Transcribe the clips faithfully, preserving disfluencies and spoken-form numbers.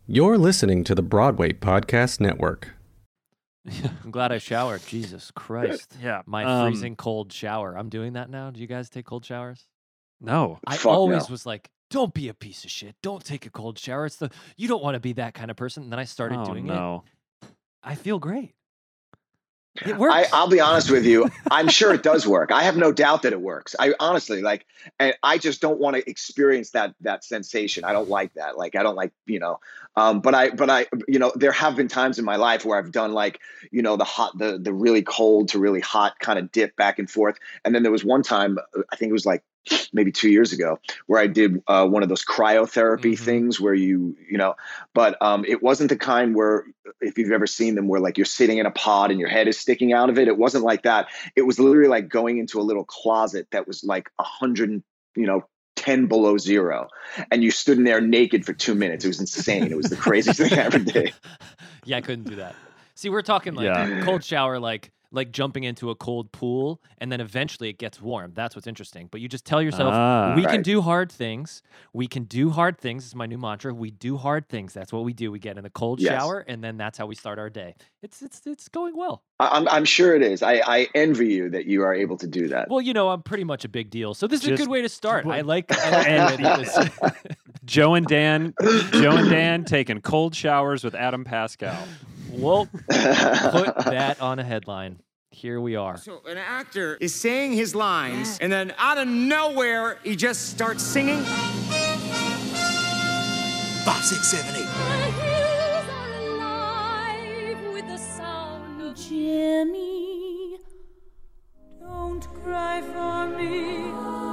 You're listening to the Broadway Podcast Network. I'm glad I showered. Jesus Christ. Yeah. My um, freezing cold shower. I'm doing that now. Do you guys take cold showers? No. I Fuck always no. was like, don't be a piece of shit. Don't take a cold shower. It's the you don't want to be that kind of person. And then I started oh, doing no. it. I feel great. It works. I, I'll be honest with you. I'm sure it does work. I have no doubt that it works. I honestly like, and I just don't want to experience that that sensation. I don't like that. Like, I don't like, you know. Um, but I, but I, you know, there have been times in my life where I've done like, you know, the hot, the the really cold to really hot kind of dip back and forth. And then there was one time, I think it was like maybe two years ago, where I did uh, one of those cryotherapy Mm-hmm. things where you, you know, but um, it wasn't the kind where, if you've ever seen them, where like you're sitting in a pod and your head is sticking out of it. It wasn't like that. It was literally like going into a little closet that was like a hundred, you know, ten below zero, and you stood in there naked for two minutes. It was insane. It was the craziest thing I ever did. Yeah, I couldn't do that. See, we're talking like Yeah. cold shower, like like jumping into a cold pool, and then eventually it gets warm. That's what's interesting. But you just tell yourself, Ah. we can Right. do hard things. We can do hard things. It's my new mantra. We do hard things. That's what we do. We get in a cold Yes. shower, and then that's how we start our day. It's it's it's going well. I- I'm, I'm sure it is. I, I envy you that you are able to do that. Well, you know, I'm pretty much a big deal. So this is a Just- good way to start. I like, I like the way this- Joe and Dan, Joe and Dan taking cold showers with Adam Pascal. Well, put that on a headline. Here we are. So an actor is saying his lines, and then out of nowhere, he just starts singing. Five, six, seven, eight. The hills are alive with the sound of Jimmy. Don't cry for me.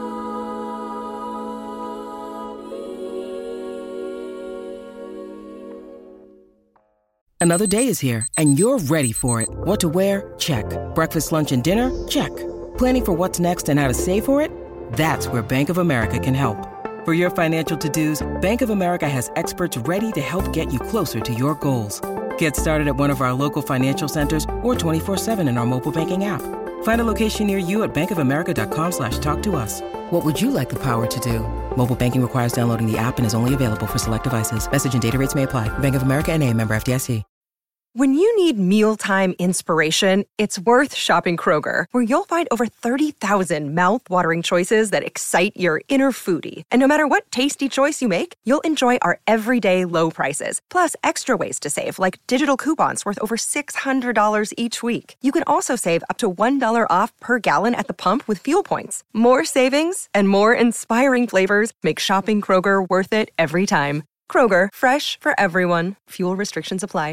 Another day is here, and you're ready for it. What to wear? Check. Breakfast, lunch, and dinner? Check. Planning for what's next and how to save for it? That's where Bank of America can help. For your financial to-dos, Bank of America has experts ready to help get you closer to your goals. Get started at one of our local financial centers or twenty-four seven in our mobile banking app. Find a location near you at bankofamerica.com slash talk to us. What would you like the power to do? Mobile banking requires downloading the app and is only available for select devices. Message and data rates may apply. Bank of America N A, member F D I C. When you need mealtime inspiration, it's worth shopping Kroger, where you'll find over thirty thousand mouth-watering choices that excite your inner foodie. And no matter what tasty choice you make, you'll enjoy our everyday low prices, plus extra ways to save, like digital coupons worth over six hundred dollars each week. You can also save up to one dollar off per gallon at the pump with fuel points. More savings and more inspiring flavors make shopping Kroger worth it every time. Kroger, fresh for everyone. Fuel restrictions apply.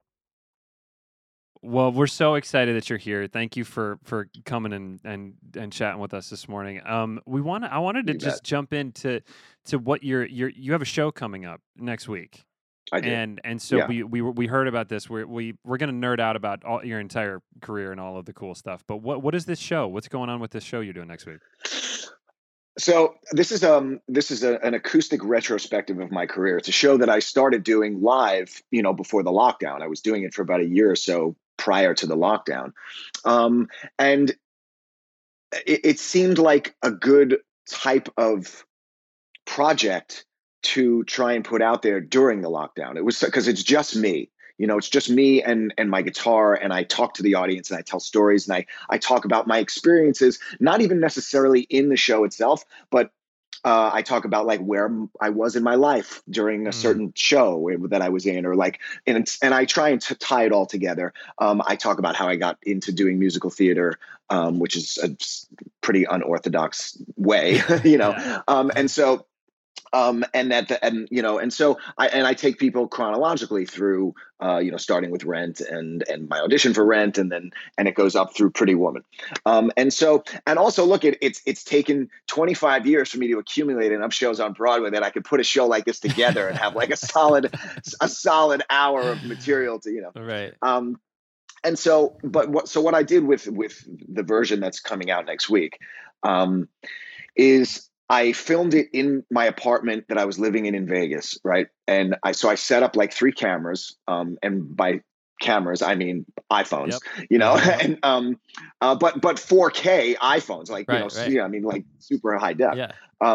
Well, we're so excited that you're here. Thank you for for coming and and and chatting with us this morning. Um, we want to. I wanted to You just bet. jump into to what you're you're you have a show coming up next week, I did. and and so Yeah. we we were- we heard about this. We're we we're gonna nerd out about all your entire career and all of the cool stuff. But what what is this show? What's going on with this show you're doing next week? So this is um this is a, an acoustic retrospective of my career. It's a show that I started doing live, you know, before the lockdown. I was doing it for about a year or so prior to the lockdown, um, and it, it seemed like a good type of project to try and put out there during the lockdown. It was because it's just me. You know, it's just me and and my guitar, and I talk to the audience and I tell stories and I I talk about my experiences, not even necessarily in the show itself, but uh, I talk about like where m- I was in my life during a Mm. certain show where- that I was in, or like, and it's, and I try and t- tie it all together. Um, I talk about how I got into doing musical theater, um, which is a s- pretty unorthodox way, you know, Yeah. um, and so. Um, and that, the, and you know, and so I and I take people chronologically through, uh, you know, starting with Rent and and my audition for Rent, and then and it goes up through Pretty Woman, um, and so and also look at it's it's taken twenty-five years for me to accumulate enough shows on Broadway that I could put a show like this together and have like a solid a solid hour of material to you know. Right. Um, and so, but what so what I did with with the version that's coming out next week, um, is I filmed it in my apartment that I was living in in Vegas, right? And I so I set up like three cameras, um, and by cameras I mean iPhones, you know, and um, uh, but but four K iPhones, like you Right, know, right. yeah, I mean like super high def. Yeah. Um,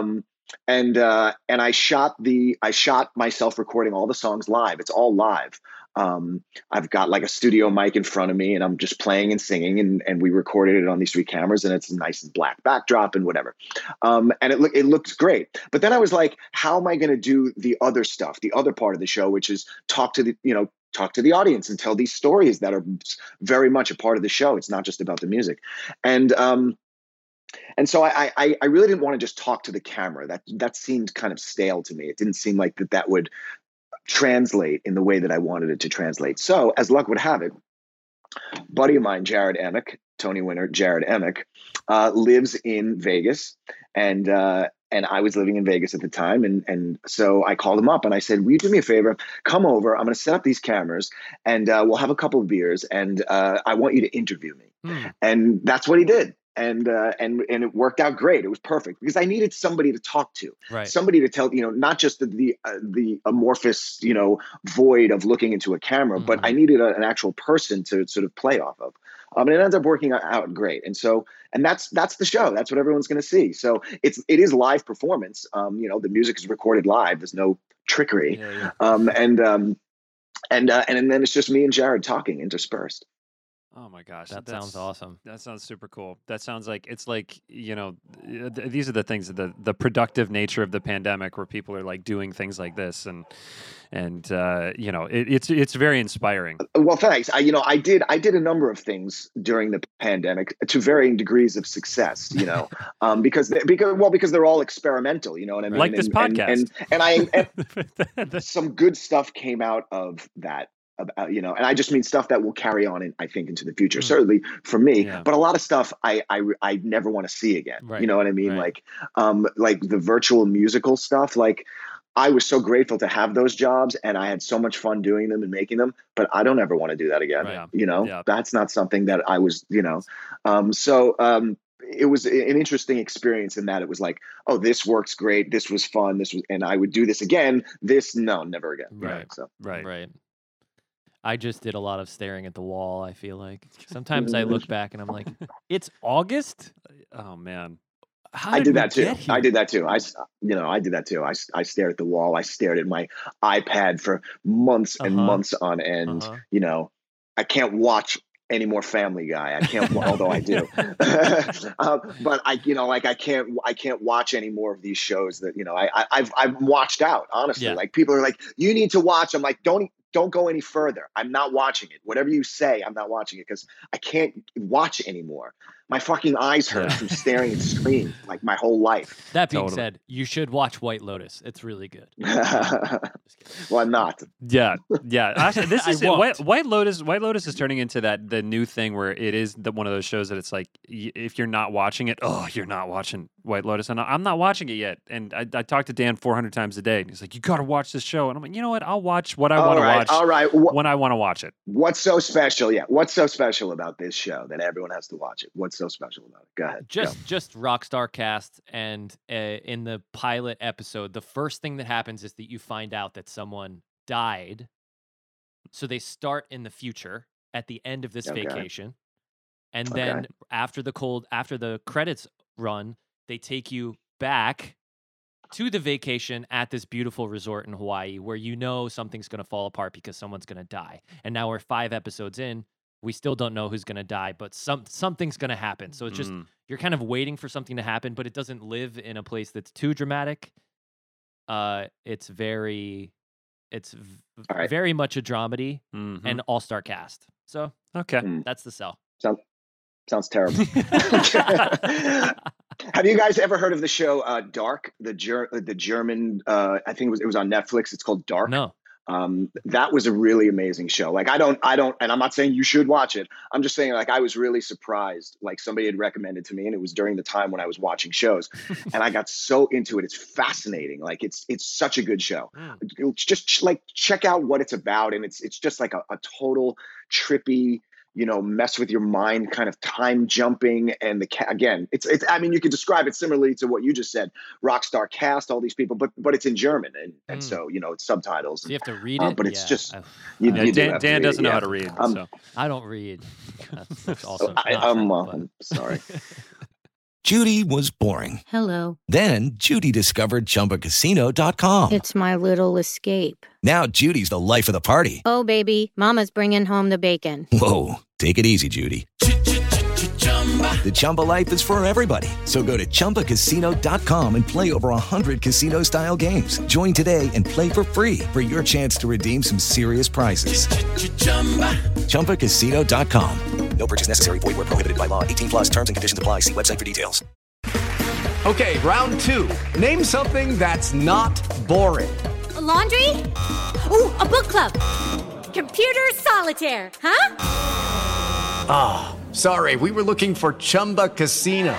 and uh, and I shot the I shot myself recording all the songs live. It's all live. Um, I've got like a studio mic in front of me, and I'm just playing and singing, and, and we recorded it on these three cameras, and it's a nice black backdrop and whatever. Um, and it look it looked great. But then I was like, how am I going to do the other stuff, the other part of the show, which is talk to the you know talk to the audience and tell these stories that are very much a part of the show. It's not just about the music, and um, and so I, I I really didn't want to just talk to the camera. That that seemed kind of stale to me. It didn't seem like that that would translate in the way that I wanted it to translate. So as luck would have it, a buddy of mine, Jared Emick, Tony winner Jared Emick, uh, lives in Vegas, and uh, and I was living in Vegas at the time, and and so I called him up and I said, "Will you do me a favor? Come over. I'm going to set up these cameras, and uh, we'll have a couple of beers, and uh, I want you to interview me." Hmm. And that's what he did. And uh, and and it worked out great. It was perfect because I needed somebody to talk to, right. somebody to tell, you know, not just the the, uh, the amorphous, you know, void of looking into a camera, mm-hmm. but I needed a, an actual person to sort of play off of. Um, and it ends up working out great. And so, and that's that's the show. That's what everyone's going to see. So it's it is live performance. Um, you know, the music is recorded live. There's no trickery. Yeah, yeah. Um, and um, and uh, and then it's just me and Jared talking interspersed. Oh my gosh, that that's, sounds awesome. That sounds super cool. That sounds like it's like, you know, th- these are the things, the the productive nature of the pandemic, where people are like doing things like this, and and uh, you know, it, it's it's very inspiring. Well, thanks. I you know I did I did a number of things during the pandemic to varying degrees of success. You know, um, because they, because well because they're all experimental. You know what I mean? Like this and, podcast, and and, and I and some good stuff came out of that. About, you know, and I just mean stuff that will carry on, in, I think, into the future. Mm. Certainly for me, yeah. But a lot of stuff I I, I never want to see again. Right. You know what I mean? Right. Like, um, like the virtual musical stuff. Like, I was so grateful to have those jobs, and I had so much fun doing them and making them. But I don't ever want to do that again. Right. You know, yeah. That's not something that I was. You know, um, so. Um, it was an interesting experience in that it was like, oh, this works great. This was fun. This was, and I would do this again. This, no, never again. Right. Right. So, right. Right. I just did a lot of staring at the wall, I feel like. Sometimes I look back and I'm like, it's August? Oh, man. How I did, did that too. Here? I did that too. I, you know, I did that too. I, I stared at the wall. I stared at my iPad for months and uh-huh. months on end. Uh-huh. You know, I can't watch any more Family Guy. I can't, although I do. um, but I, you know, like I can't, I can't watch any more of these shows that, you know, I, I I've, I've watched out, honestly. Yeah. Like people are like, you need to watch. I'm like, don't, don't go any further. I'm not watching it. Whatever you say, I'm not watching it because I can't watch anymore. My fucking eyes hurt yeah. from staring at the screen like my whole life. That being totally. said, you should watch White Lotus. It's really good. Well, I'm not. Yeah, yeah. Actually, this is White, White Lotus. White Lotus is turning into that the new thing where it is the, one of those shows that it's like if you're not watching it, oh, you're not watching White Lotus, and I'm not watching it yet. And I, I talk to Dan four hundred times a day, and he's like, "You got to watch this show." And I'm like, "You know what? I'll watch what I want to watch. All right, Wh- when I want to watch it." What's so special? Yeah, what's so special about this show that everyone has to watch it? What's so special about it? Go ahead. Just Go. just Rockstar Cast, and uh, in the pilot episode, the first thing that happens is that you find out that someone died. So they start in the future at the end of this okay. vacation, and then okay. after the cold after the credits run, they take you back to the vacation at this beautiful resort in Hawaii, where you know something's going to fall apart because someone's going to die. And now we're five episodes in. We still don't know who's going to die, but some something's going to happen. So it's just, mm. you're kind of waiting for something to happen, but it doesn't live in a place that's too dramatic. Uh, it's very, it's v- right. very much a dramedy mm-hmm. and all-star cast. So, okay, mm. that's the sell. Sounds, sounds terrible. Have you guys ever heard of the show uh, Dark? The ger- the German, uh, I think it was, it was on Netflix. It's called Dark. No. Um, that was a really amazing show. Like, I don't, I don't, and I'm not saying you should watch it. I'm just saying, like, I was really surprised. Like, somebody had recommended to me, and it was during the time when I was watching shows, and I got so into it. It's fascinating. Like, it's, it's such a good show. Mm. Just like check out what it's about, and it's, it's just like a, a total trippy, you know, mess with your mind, kind of time jumping. And the ca- again, it's it's. I mean, you could describe it similarly to what you just said. Rockstar Cast, all these people, but but it's in German, and, and mm. so you know it's subtitles. So you have to read it, um, but it's yeah. just you, yeah, you Dan, Dan doesn't it, know yeah. how to read. Um, so. I don't read. That's, that's also I, not I'm, true, uh, but... I'm sorry. Judy was boring. Hello. Then Judy discovered Chumba Casino dot com. It's my little escape. Now Judy's the life of the party. Oh, baby, mama's bringing home the bacon. Whoa, take it easy, Judy. The Chumba life is for everybody. So go to Chumba Casino dot com and play over one hundred casino-style games. Join today and play for free for your chance to redeem some serious prizes. Chumba Casino dot com. No purchase necessary. Void where prohibited by law. eighteen plus terms and conditions apply. See website for details. Okay, round two. Name something that's not boring. A laundry? Ooh, a book club. Computer solitaire, huh? Ah, oh, sorry. We were looking for Chumba Casino.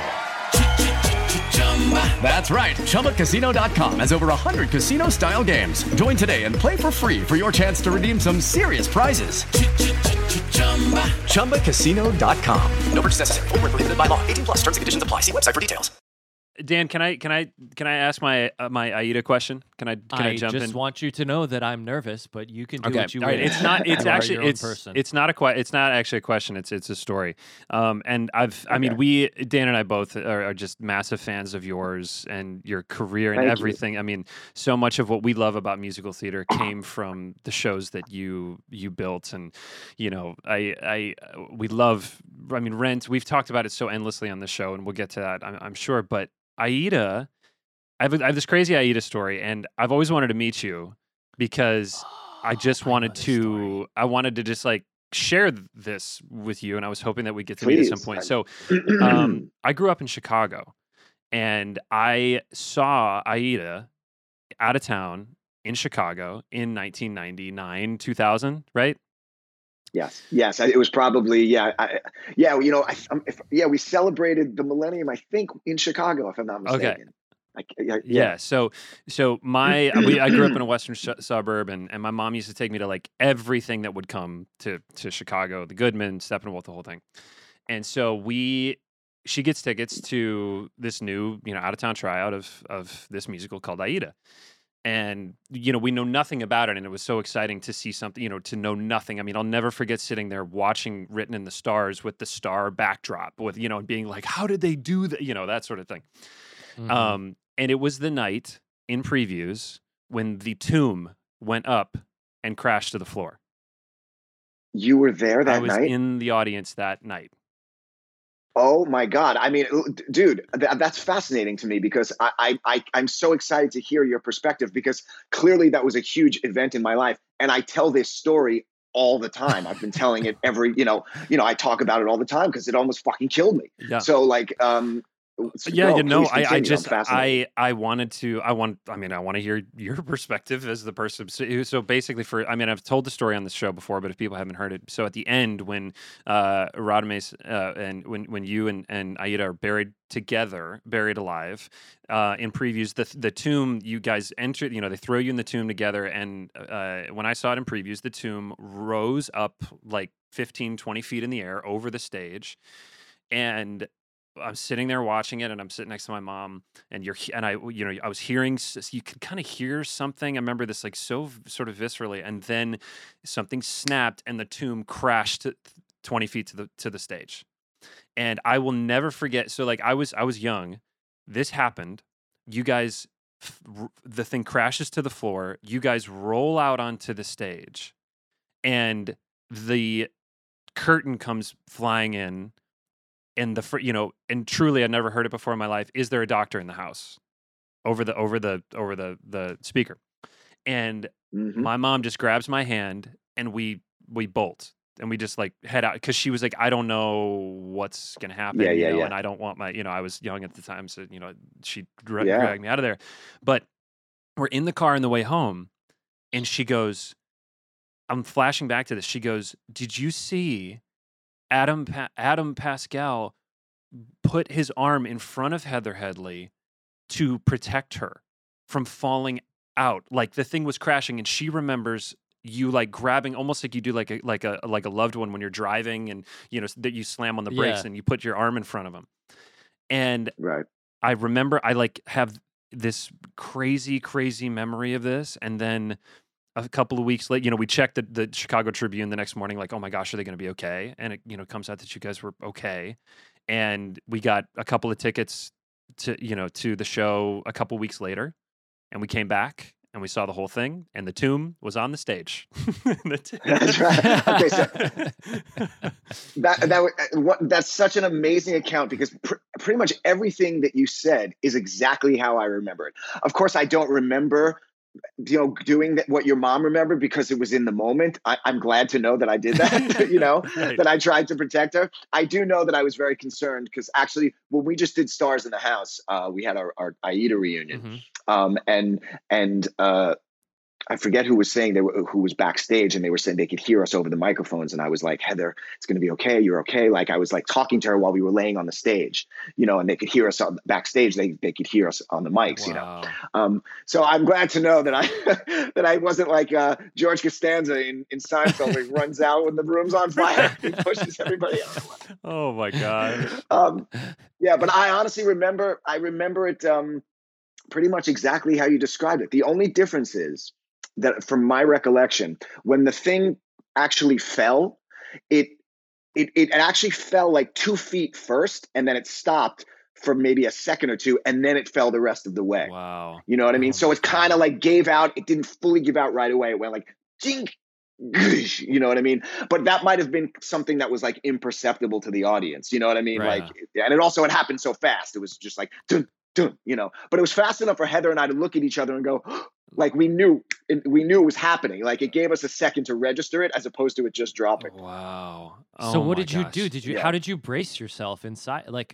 That's right. Chumba Casino dot com has over one hundred casino-style games. Join today and play for free for your chance to redeem some serious prizes. Chumba Casino dot com. No purchase necessary. Void where prohibited by law. eighteen plus terms and conditions apply. See website for details. Dan, can I can I can I ask my uh, my Aida question? Can I can I, I jump in? I just want you to know that I'm nervous, but you can do okay. what you All right. want. It's not. It's you actually. are your It's own person. it's not a que- It's not actually a question. It's it's a story. Um, and I've. Okay. I mean, we Dan and I both are, are just massive fans of yours and your career and Thank everything. you. I mean, so much of what we love about musical theater came from the shows that you you built, and you know, I I we love. I mean, Rent. We've talked about it so endlessly on the show, and we'll get to that. I'm, I'm sure, but. Aida, I have, I have this crazy Aida story, and I've always wanted to meet you because oh, I just wanted I to, story. I wanted to just like share this with you, and I was hoping that we'd get to Please. meet at some point. So um, I grew up in Chicago, and I saw Aida out of town in Chicago in nineteen ninety-nine, two thousand, right? Yes, yes. It was probably yeah, I, yeah. You know, I, if, yeah. We celebrated the millennium, I think, in Chicago, if I'm not mistaken. Okay. I, I, yeah. yeah. So, so my we, I grew up in a western sh- suburb, and, and my mom used to take me to like everything that would come to to Chicago, the Goodman, Steppenwolf, the whole thing. And so we, she gets tickets to this new, you know, out of town tryout of of this musical called Aida. And, you know, we know nothing about it. And it was so exciting to see something, you know, to know nothing. I mean, I'll never forget sitting there watching Written in the Stars with the star backdrop with, you know, and being like, how did they do that? You know, that sort of thing. Mm-hmm. Um, and it was the night in previews when the tomb went up and crashed to the floor. You were there that I was night? in the audience that night. Oh my God. I mean, dude, th- that's fascinating to me because I, I, I, I'm so excited to hear your perspective because clearly that was a huge event in my life. And I tell this story all the time. I've been telling it every, you know, you know, I talk about it all the time because it almost fucking killed me. Yeah. So like, um, So yeah, no, you know, I, I just, I, I wanted to, I want, I mean, I want to hear your perspective as the person. So, so basically for, I mean, I've told the story on the show before, but if people haven't heard it, so at the end, when uh, Radames uh, and when, when you and, and Aida are buried together, buried alive, uh, in previews, the the tomb, you guys enter, you know, they throw you in the tomb together. And uh, when I saw it in previews, the tomb rose up like fifteen, twenty feet in the air over the stage. And I'm sitting there watching it, and I'm sitting next to my mom, and you're, and I, you know, I was hearing, you could kind of hear something. I remember this like so sort of viscerally, and then something snapped, and the tomb crashed twenty feet to the to the stage, and I will never forget. So like I was, I was young. This happened. You guys, the thing crashes to the floor. You guys roll out onto the stage, and the curtain comes flying in. And the you know, and truly, I'd never heard it before in my life. Is there a doctor in the house? Over the over the over the the speaker, and mm-hmm. my mom just grabs my hand, and we we bolt, and we just like head out because she was like, I don't know what's gonna happen, yeah, yeah, you know, yeah. and I don't want my, you know, I was young at the time, so you know, she dra- yeah. dragged me out of there. But we're in the car on the way home, and she goes, I'm flashing back to this. She goes, did you see Adam pa- Adam Pascal put his arm in front of Heather Headley to protect her from falling out? Like the thing was crashing, and she remembers you like grabbing, almost like you do like a like a like a loved one when you're driving, and you know that you slam on the brakes Yeah. and you put your arm in front of him. And right. I remember I like have this crazy crazy memory of this, and then a couple of weeks later, you know, we checked the, the Chicago Tribune the next morning, like, oh my gosh, are they going to be okay? And it, you know, comes out that you guys were okay. and we got a couple of tickets to you know to the show a couple weeks later, and we came back and we saw the whole thing, and the tomb was on the stage. the t- That's right. Okay, so that that what that's such an amazing account because pr- pretty much everything that you said is exactly how I remember it. Of course, I don't remember, you know, doing that, what your mom remembered because it was in the moment. I, I'm glad to know that I did that, you know, right. that I tried to protect her. I do know that I was very concerned because actually when we just did Stars in the House, uh, we had our, our Aida reunion. Mm-hmm. Um, and, and, uh, I forget who was saying they were, who was backstage, and they were saying they could hear us over the microphones. And I was like, Heather, it's going to be okay. You're okay. Like I was like talking to her while we were laying on the stage, you know, and they could hear us on backstage. They they could hear us on the mics, wow. you know. Um, so I'm glad to know that I that I wasn't like uh, George Costanza in, in Seinfeld. He runs out when the room's on fire. He pushes everybody out. Oh my God. Um, yeah, but I honestly remember. I remember it um, pretty much exactly how you described it. The only difference is that from my recollection, when the thing actually fell, it, it it actually fell like two feet first, and then it stopped for maybe a second or two, and then it fell the rest of the way. Wow. You know what I mean? Oh, so it kind of like gave out. It didn't fully give out right away. It went like, jink, you know what I mean? But that might have been something that was like imperceptible to the audience. You know what I mean? Right. Like, and it also had happened so fast. It was just like, dun, dun, you know, but it was fast enough for Heather and I to look at each other and go, like we knew, we knew it was happening. Like it gave us a second to register it as opposed to it just dropping. Wow. Oh, so what did gosh. you do? Did you, yeah. how did you brace yourself inside? Like,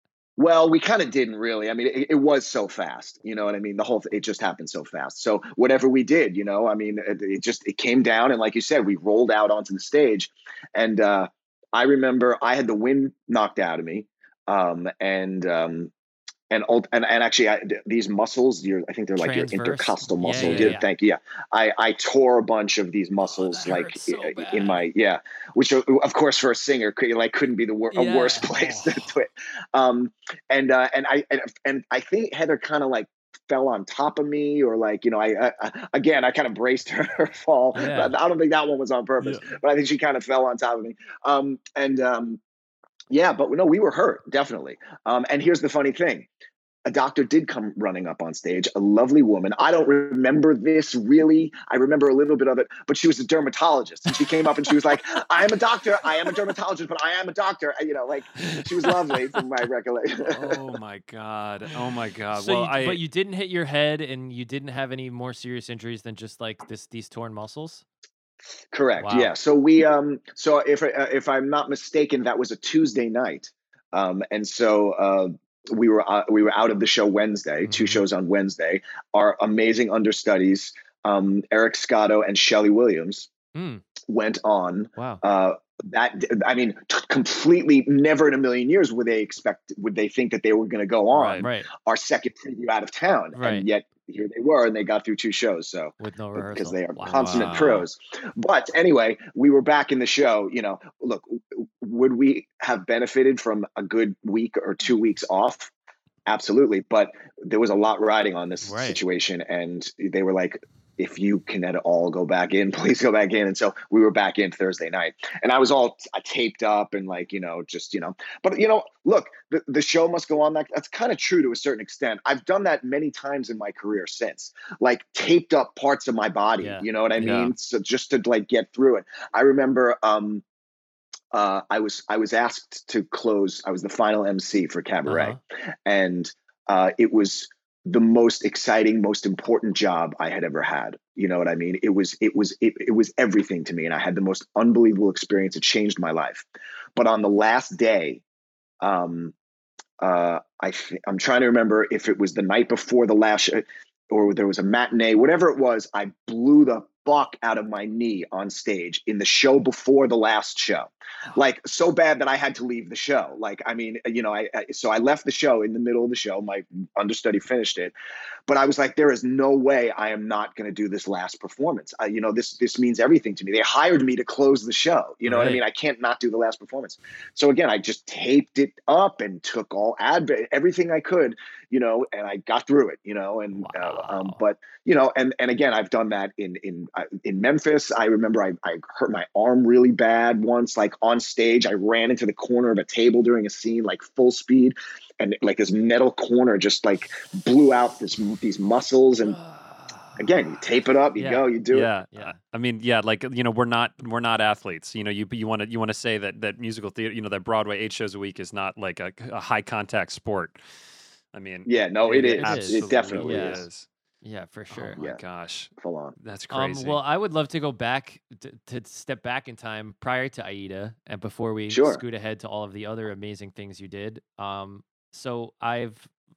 well, we kind of didn't really. I mean, it, it was so fast, you know what I mean? The whole, it just happened so fast. So whatever we did, you know, I mean, it, it just, it came down. And like you said, we rolled out onto the stage, and uh, I remember I had the wind knocked out of me. Um, and, um, And, and and actually, I, these muscles, your I think they're like Transverse. Your intercostal muscle. Yeah, yeah, yeah. Thank you. Yeah, I, I tore a bunch of these muscles, oh, like so in my yeah, which of course for a singer, like couldn't be the wor- yeah. a worse place oh. to do it. Um, and uh, and I and, and I think Heather kind of like fell on top of me, or like you know, I, I again I kind of braced her, her fall. Yeah. I don't think that one was on purpose, yeah. but I think she kind of fell on top of me. Um, and um. Yeah, but no, we were hurt, definitely. Um, and here's the funny thing. A doctor did come running up on stage, a lovely woman. I don't remember this really. I remember a little bit of it, but she was a dermatologist. And she came up and she was like, I am a doctor. I am a dermatologist, but I am a doctor. You know, like she was lovely from my recollection. Oh, my God. Oh, my God. So well, you, I, but you didn't hit your head, and you didn't have any more serious injuries than just like this these torn muscles? Correct. Wow. Yeah. So we, um, so if, uh, if I'm not mistaken, that was a Tuesday night. Um, and so, uh, we were, uh, we were out of the show Wednesday, mm-hmm. two shows on Wednesday. Our amazing understudies, um, Eric Scotto and Shelley Williams mm. went on, wow. uh, that, I mean, t- completely never in a million years would they expect, would they think that they were going to go on right, right. our second preview out of town. Right. And yet here they were, and they got through two shows. So with no rehearsal, because they are wow. consummate pros. But anyway, we were back in the show. You know, look, would we have benefited from a good week or two weeks off? Absolutely. But there was a lot riding on this right. situation, and they were like, if you can at all go back in, please go back in. And so we were back in Thursday night, and I was all t- taped up and like, you know, just, you know, but you know, look, the, the show must go on. That that's kind of true to a certain extent. I've done that many times in my career since, like taped up parts of my body, yeah. you know what I mean? Yeah. So just to like get through it. I remember, um, uh, I was, I was asked to close. I was the final M C for Cabaret, uh-huh. and uh, it was the most exciting, most important job I had ever had. You know what I mean? It was, it was, it, it was everything to me. And I had the most unbelievable experience. It changed my life. But on the last day, um, uh, I th- I'm trying to remember if it was the night before the last show, or there was a matinee, whatever it was, I blew the fuck out of my knee on stage in the show before the last show, like so bad that I had to leave the show. Like, I mean, you know, I, I so I left the show in the middle of the show. My understudy finished it, but I was like, there is no way I am not going to do this last performance. I, you know, this this means everything to me. They hired me to close the show. You know right. what I mean? I can't not do the last performance. So again, I just taped it up and took all ad everything I could, you know, and I got through it, you know, and wow. uh, um, but you know, and and again, I've done that in in uh, in Memphis. I remember I I hurt my arm really bad once, like on stage. I ran into the corner of a table during a scene, like full speed. And like this metal corner just like blew out this these muscles, and again, you tape it up, you yeah. go, you do yeah. it. Yeah, I mean, yeah, like you know, we're not we're not athletes. You know, you you want to you want to say that that musical theater, you know, that Broadway eight shows a week is not like a, a high contact sport. I mean, yeah, no, it, it is. is. It definitely yeah. is. is. Yeah, for sure. Oh my yeah. gosh, full on. That's crazy. Um, well, I would love to go back to, to step back in time prior to Aida, and before we sure. scoot ahead to all of the other amazing things you did. Um. So I've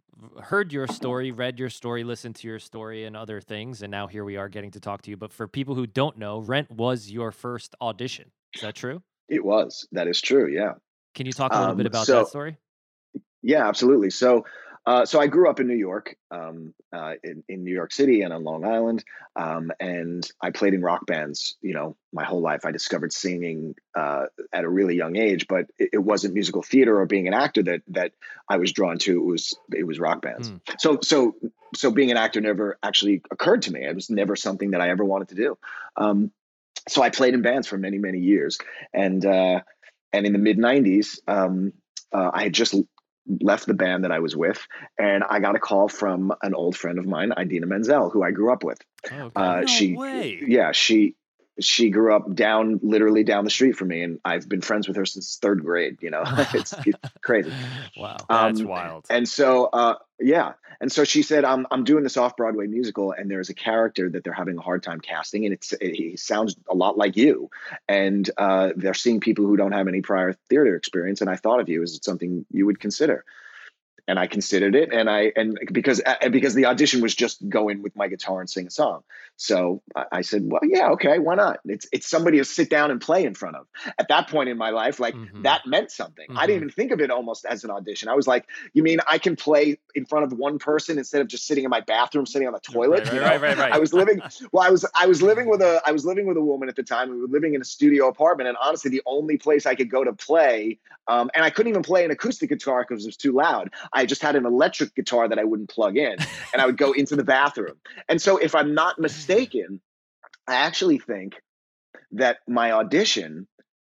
heard your story, read your story, listened to your story and other things, and now here we are getting to talk to you. But for people who don't know, Rent was your first audition. Is that true? It was. That is true, yeah. Can you talk a little um, bit about so, that story? Yeah, absolutely. So uh, so I grew up in New York, um, uh, in, in New York City and on Long Island, um, and I played in rock bands, you know, my whole life. I discovered singing uh, at a really young age, but it, it wasn't musical theater or being an actor that that I was drawn to. It was it was rock bands. Mm. So so so being an actor never actually occurred to me. It was never something that I ever wanted to do. Um, so I played in bands for many many years, and uh, and in the mid nineties, um, uh, I had just left the band that I was with, and I got a call from an old friend of mine, Idina Menzel, who I grew up with. Oh, okay. uh, no she, way. yeah, she, she grew up down, literally down the street from me, and I've been friends with her since third grade. You know, it's, it's crazy. Wow, that's um, wild. And so, uh, yeah, and so she said, "I'm I'm doing this off-Broadway musical, and there's a character that they're having a hard time casting, and it's it, he sounds a lot like you, and uh, they're seeing people who don't have any prior theater experience, and I thought of you. Is it something you would consider?" And I considered it, and I and because uh, because the audition was just go in with my guitar and sing a song. So I, I said, well, yeah, okay, why not? It's it's somebody to sit down and play in front of. At that point in my life, like mm-hmm. that meant something. Mm-hmm. I didn't even think of it almost as an audition. I was like, you mean I can play in front of one person instead of just sitting in my bathroom, sitting on the toilet? Right, you know? right, right, right. I was living well. I was I was living with a I was living with a woman at the time. We were living in a studio apartment, and honestly, the only place I could go to play, um, and I couldn't even play an acoustic guitar because it was too loud. I just had an electric guitar that I wouldn't plug in, and I would go into the bathroom. And so if I'm not mistaken, I actually think that my audition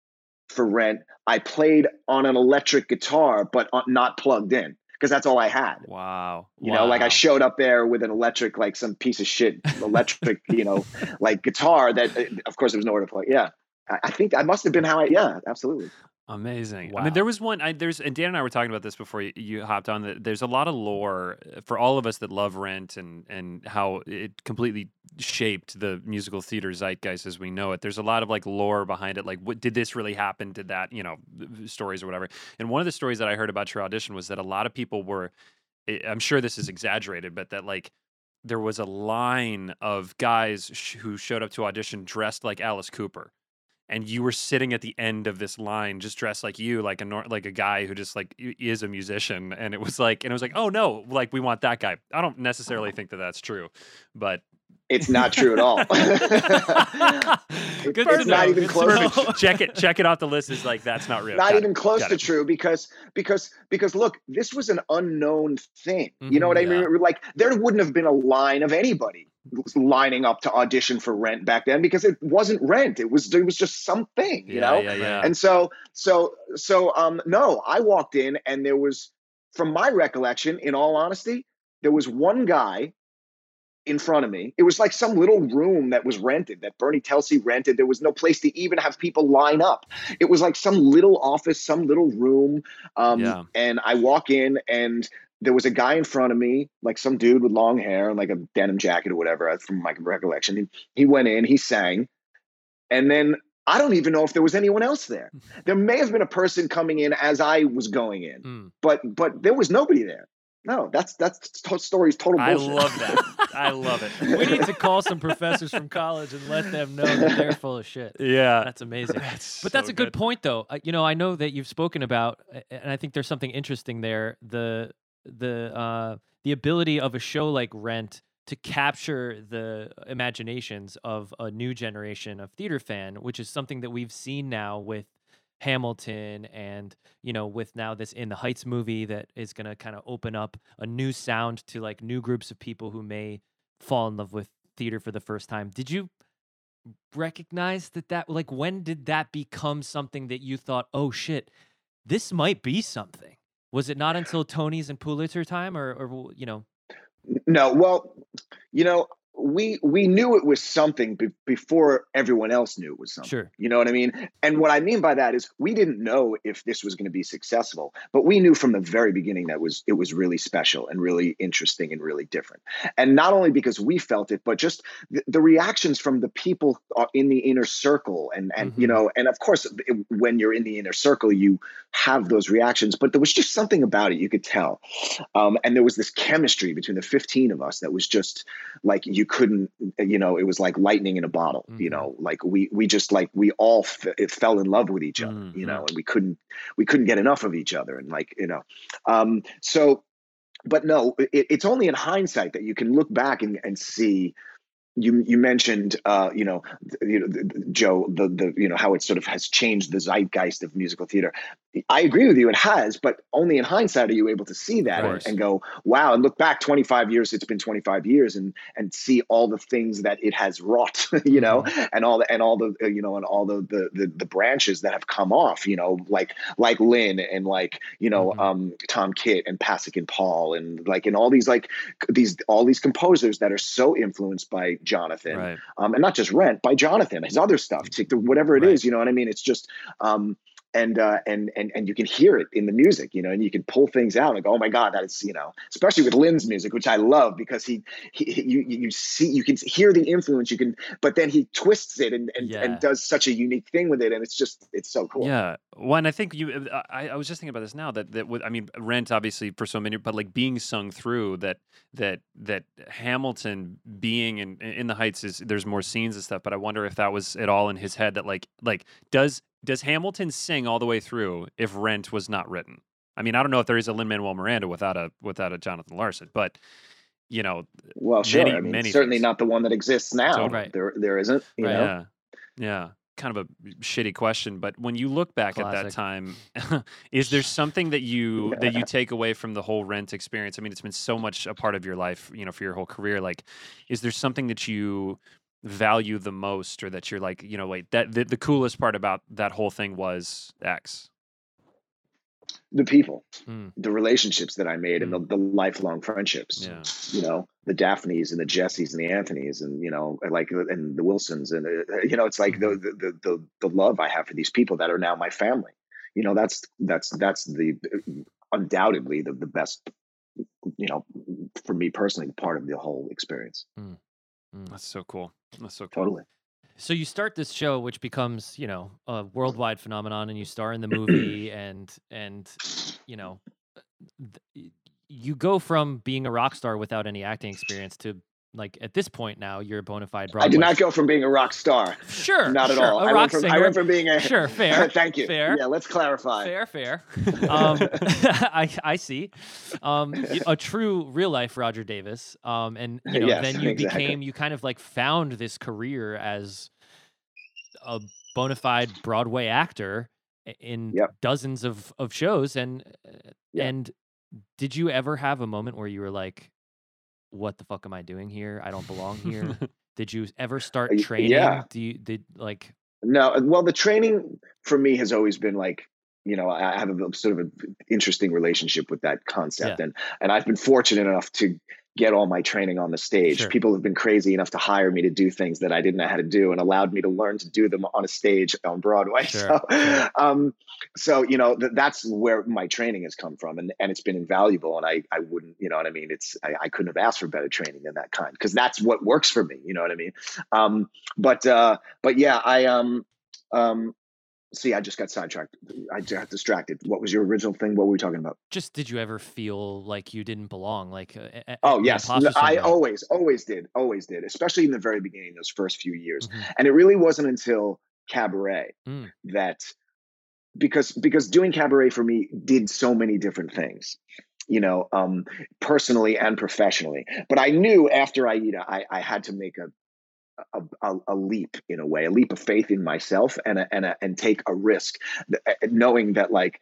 for Rent, I played on an electric guitar, but not plugged in, because that's all I had. Wow. You wow. know, like I showed up there with an electric, like some piece of shit electric, you know, like guitar that, of course, there was nowhere to play. Yeah. I, I think that must have been how I, yeah, absolutely. Amazing. Wow. I mean, there was one, I, there's, and Dan and I were talking about this before you, you hopped on, that there's a lot of lore for all of us that love Rent, and, and how it completely shaped the musical theater zeitgeist as we know it. There's a lot of like lore behind it. Like, what did this really happen? Did that, you know, stories or whatever. And one of the stories that I heard about your audition was that a lot of people were, I'm sure this is exaggerated, but that like there was a line of guys sh- who showed up to audition dressed like Alice Cooper. And you were sitting at the end of this line, just dressed like you, like a nor- like a guy who just like is a musician. And it was like, and it was like, oh no, like we want that guy. I don't necessarily think that that's true, but it's not true at all. Good it's to not know. even Good close. to know. check it, check it off the list. Is like that's not real. Not Got even it. close Got to it. true, because because because look, this was an unknown thing. Mm-hmm, you know what I yeah. mean? Like there wouldn't have been a line of anybody lining up to audition for Rent back then, because it wasn't Rent. It was it was just something, you Yeah, know. yeah, yeah. And so so so um no, I walked in, and there was, from my recollection, in all honesty, there was one guy in front of me. It was like some little room that was rented, that Bernie Telsey rented. There was no place to even have people line up. It was like some little office, some little room. Um, Yeah. And I walk in, and there was a guy in front of me, like some dude with long hair and like a denim jacket or whatever, from my recollection. He, he went in, he sang, and then I don't even know if there was anyone else there. There may have been a person coming in as I was going in, Mm. but but there was nobody there. No, that's that's to- story's total I bullshit. love that. I love it. We need to call some professors from college and let them know that they're full of shit. Yeah, That's amazing. That's but so that's a good, good. point, though. Uh, you know, I know that you've spoken about, and I think there's something interesting there. The the uh, the ability of a show like Rent to capture the imaginations of a new generation of theater fan, which is something that we've seen now with Hamilton, and you know, with now this In the Heights movie that is going to kind of open up a new sound to like new groups of people who may fall in love with theater for the first time. Did you recognize that that like when did that become something that you thought, oh shit, this might be something? Was it not until Tony's and Pulitzer time, or, or you know? No, well, you know, we we knew it was something be- before everyone else knew it was something. Sure. You know what I mean? And what I mean by that is we didn't know if this was going to be successful, but we knew from the very beginning that was it was really special and really interesting and really different. And not only because we felt it, but just the, the reactions from the people in the inner circle. And, and mm-hmm. you know, and of course, it, when you're in the inner circle, you have those reactions, but there was just something about it you could tell. Um, and there was this chemistry between the fifteen of us that was just like you couldn't, you know, it was like lightning in a bottle, mm-hmm. you know, like we, we just like, we all f- it fell in love with each other, mm-hmm. you know, and we couldn't, we couldn't get enough of each other. And like, you know, um, so, but no, it, it's only in hindsight that you can look back and, and see. You you mentioned uh, you know you know the, the, Joe the the you know how it sort of has changed the zeitgeist of musical theater. I agree with you, it has, but only in hindsight are you able to see that and, and go, wow, and look back twenty-five years. It's been twenty-five years, and and see all the things that it has wrought, you know, mm-hmm. and all the and all the you know and all the, the the the branches that have come off, you know, like like Lynn and like you know mm-hmm. um, Tom Kitt and Pasek and Paul and like and all these like these all these composers that are so influenced by Jonathan, right. um, and not just Rent, by Jonathan, his other stuff, whatever it right. is, you know what I mean? It's just, um, and, uh, and, and, and you can hear it in the music, you know, and you can pull things out and go, oh my God, that is, you know, especially with Lynn's music, which I love because he, he, he you, you see, you can hear the influence, you can, but then he twists it and, and, yeah. and does such a unique thing with it. And it's just, it's so cool. Yeah. One, I think you, I, I was just thinking about this now that, that with, I mean, Rent obviously for so many, but like being sung through that, that, that Hamilton being in, in the Heights is, there's more scenes and stuff, but I wonder if that was at all in his head that like, like does, Does Hamilton sing all the way through if Rent was not written? I mean, I don't know if there is a Lin-Manuel Miranda without a without a Jonathan Larson, but you know, well, sure. Many, I mean, many certainly things. not the one that exists now. So, right. There, there isn't. You right. know? Yeah, yeah. Kind of a shitty question, but when you look back Classic. at that time, is there something that you yeah. that you take away from the whole Rent experience? I mean, it's been so much a part of your life, you know, for your whole career. Like, is there something that you value the most, or that you're like, you know, wait, that the, the coolest part about that whole thing was X? The people, mm. the relationships that I made, mm. and the, the lifelong friendships. Yeah. You know, the Daphnes and the Jessies and the Anthonys, and you know, like and the Wilsons, and uh, you know, it's like mm-hmm. the, the the the love I have for these people that are now my family. You know, that's that's that's the undoubtedly the the best. You know, for me personally, part of the whole experience. Mm. Mm. That's so cool. That's so cool. Totally. So you start this show, which becomes, you know, a worldwide phenomenon, and you star in the movie, and and you know, th- you go from being a rock star without any acting experience to, like, at this point now, you're a bona fide Broadway. I did not go from being a rock star. Sure, not at sure. all. A I rock went from, singer. I went from being a sure, fair. Thank you. Fair. Yeah, let's clarify. Fair, fair. um, I I see. Um, a true real life Roger Davis. Um, and you know, yes, then you exactly. became, you kind of like found this career as a bona fide Broadway actor in yep. dozens of of shows, and yep. and did you ever have a moment where you were like, what the fuck am I doing here? I don't belong here. Did you ever start training? Yeah. Do you did like No, well, the training for me has always been like, you know, I have a sort of an interesting relationship with that concept. Yeah. And and I've been fortunate enough to get all my training on the stage. Sure. People have been crazy enough to hire me to do things that I didn't know how to do, and allowed me to learn to do them on a stage on Broadway. Sure. So, Sure. um, so you know, th- that's where my training has come from, and, and it's been invaluable. And I, I wouldn't, you know what I mean? It's I, I couldn't have asked for better training than that kind, because that's what works for me. You know what I mean? Um, but uh, but yeah, I um um. See, I just got sidetracked. I got distracted. What was your original thing? What were we talking about? Just, did you ever feel like you didn't belong? Like, uh, oh yes, imposter I syndrome? always, always did, always did, especially in the very beginning, those first few years. Mhm. And it really wasn't until Cabaret Mm. that, because because doing Cabaret for me did so many different things. you know, um, personally and professionally. But I knew after Aida, I, I had to make a, a, a leap in a way, a leap of faith in myself and, a, and, a, and take a risk, knowing that like,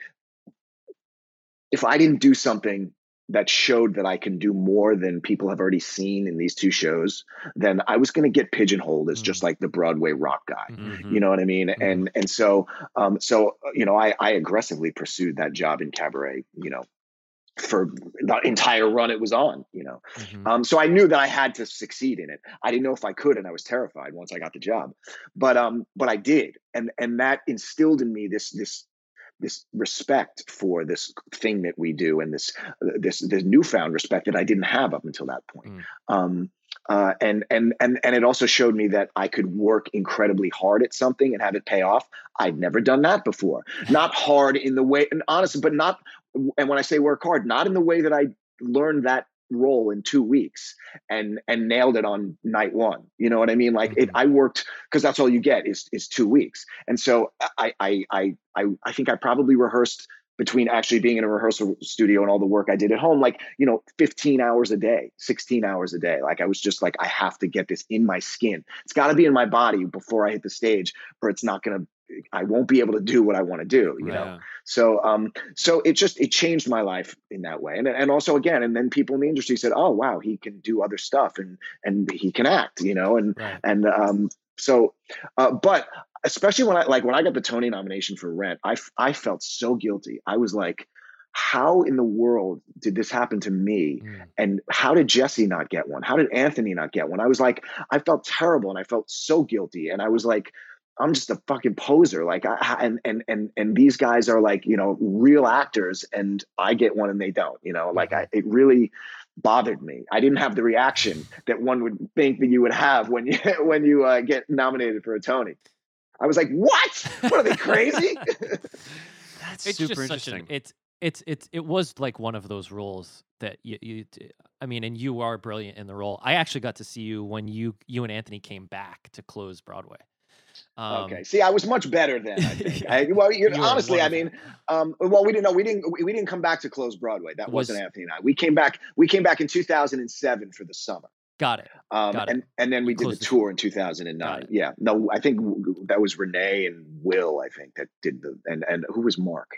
if I didn't do something that showed that I can do more than people have already seen in these two shows, then I was going to get pigeonholed as mm-hmm. just like the Broadway rock guy. Mm-hmm. You know what I mean? Mm-hmm. And, and so, um, so, you know, I, I aggressively pursued that job in cabaret, you know, for the entire run it was on, you know? Mm-hmm. Um, so I knew that I had to succeed in it. I didn't know if I could, and I was terrified once I got the job, but, um, but I did. And, and that instilled in me this, this, this respect for this thing that we do, and this, this, this newfound respect that I didn't have up until that point. Mm. Um, uh, and, and, and, and it also showed me that I could work incredibly hard at something and have it pay off. I'd never done that before. Not hard in the way, and honestly, but not, and when I say work hard, not in the way that I learned that role in two weeks and and nailed it on night one. You know what I mean? Like mm-hmm. it, I worked, because that's all you get is is two weeks. And so I I I I I think I probably rehearsed between actually being in a rehearsal studio and all the work I did at home, like, you know, fifteen hours a day, sixteen hours a day. Like I was just like, I have to get this in my skin. It's got to be in my body before I hit the stage, or it's not going to, I won't be able to do what I want to do, you know? Yeah. So, um, so it just, it changed my life in that way. And, and also again, and then people in the industry said, oh, wow, he can do other stuff and, and he can act, you know? And, right. and, um, so, uh, but especially when I, like, when I got the Tony nomination for Rent, I, I felt so guilty. I was like, how in the world did this happen to me? Mm. And how did Jesse not get one? How did Anthony not get one? I was like, I felt terrible and I felt so guilty. And I was like, I'm just a fucking poser. Like, I, and, and, and, and these guys are like, you know, real actors, and I get one and they don't, you know, like I, it really bothered me. I didn't have the reaction that one would think that you would have when you, when you uh, get nominated for a Tony. I was like, what? What are they, crazy? That's it's super just interesting. Such an, it's, it's, it's, it was like one of those roles that you, you, I mean, and you are brilliant in the role. I actually got to see you when you, you and Anthony came back to close Broadway. Um, okay. See, I was much better then. I think. I, well, you honestly, I mean, um, well, we didn't know we didn't we, we didn't come back to close Broadway. That was, wasn't Anthony and I. We came back. We came back in two thousand seven for the summer. Got it. Um, Got and it. and then we did the tour in two thousand nine. Yeah. No, I think that was Renee and Will. I think that did the and and who was Mark?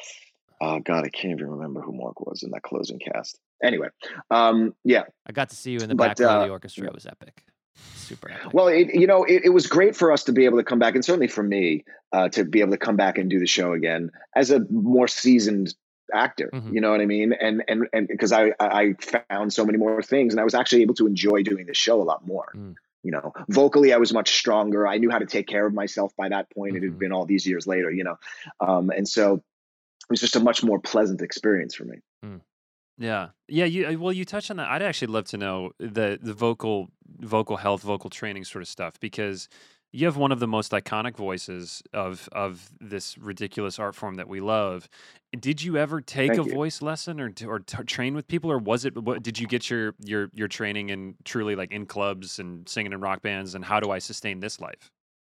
Oh God, I can't even remember who Mark was in that closing cast. Anyway, um, yeah. I got to see you in the but, back row uh, of the orchestra. It was epic. Super epic. Well, it, you know, it, it was great for us to be able to come back, and certainly for me uh, to be able to come back and do the show again as a more seasoned actor. Mm-hmm. You know what I mean? And and and because I I found so many more things, and I was actually able to enjoy doing the show a lot more. Mm. You know, vocally, I was much stronger. I knew how to take care of myself by that point. Mm-hmm. It had been all these years later, you know, um, and so it was just a much more pleasant experience for me. Mm. Yeah, yeah. You well, you touched on that. I'd actually love to know the the vocal vocal health, vocal training sort of stuff, because you have one of the most iconic voices of of this ridiculous art form that we love. Did you ever take Thank a you. voice lesson or or t- train with people, or was it? What, did you get your your your training in truly like in clubs and singing in rock bands? And how do I sustain this life?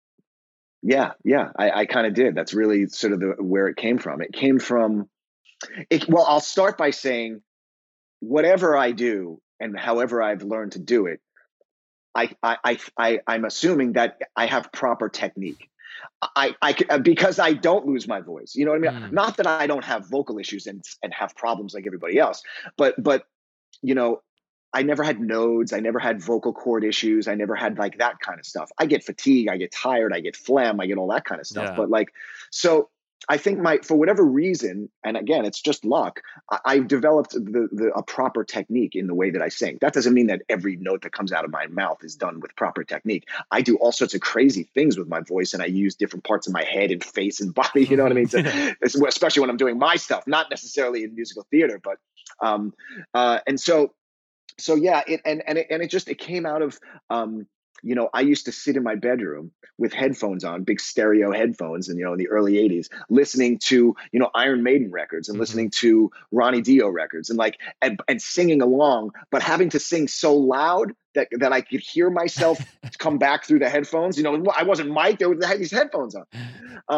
Yeah, yeah. I, I kind of did. That's really sort of the, where it came from. It came from. It, well, I'll start by saying, whatever I do and however I've learned to do it, I, I, I, I, I'm assuming that I have proper technique. I, I, because I don't lose my voice. You know what I mean? Mm. Not that I don't have vocal issues and and have problems like everybody else, but but you know, I never had nodes. I never had vocal cord issues. I never had like that kind of stuff. I get fatigue. I get tired. I get phlegm. I get all that kind of stuff. Yeah. But like, so. I think my, for whatever reason, and again, it's just luck, I, I've developed the, the, a proper technique in the way that I sing. That doesn't mean that every note that comes out of my mouth is done with proper technique. I do all sorts of crazy things with my voice, and I use different parts of my head and face and body, you know what I mean? To, especially when I'm doing my stuff, not necessarily in musical theater, but, um, uh, and so, so yeah, it, and, and it, and it just, it came out of, um, you know, I used to sit in my bedroom with headphones on, big stereo headphones, and, you know, in the early eighties, listening to, you know, Iron Maiden records and mm-hmm. listening to Ronnie Dio records and like, and, and singing along, but having to sing so loud that, that I could hear myself come back through the headphones. You know, I wasn't mic'd, I had these headphones on. Um,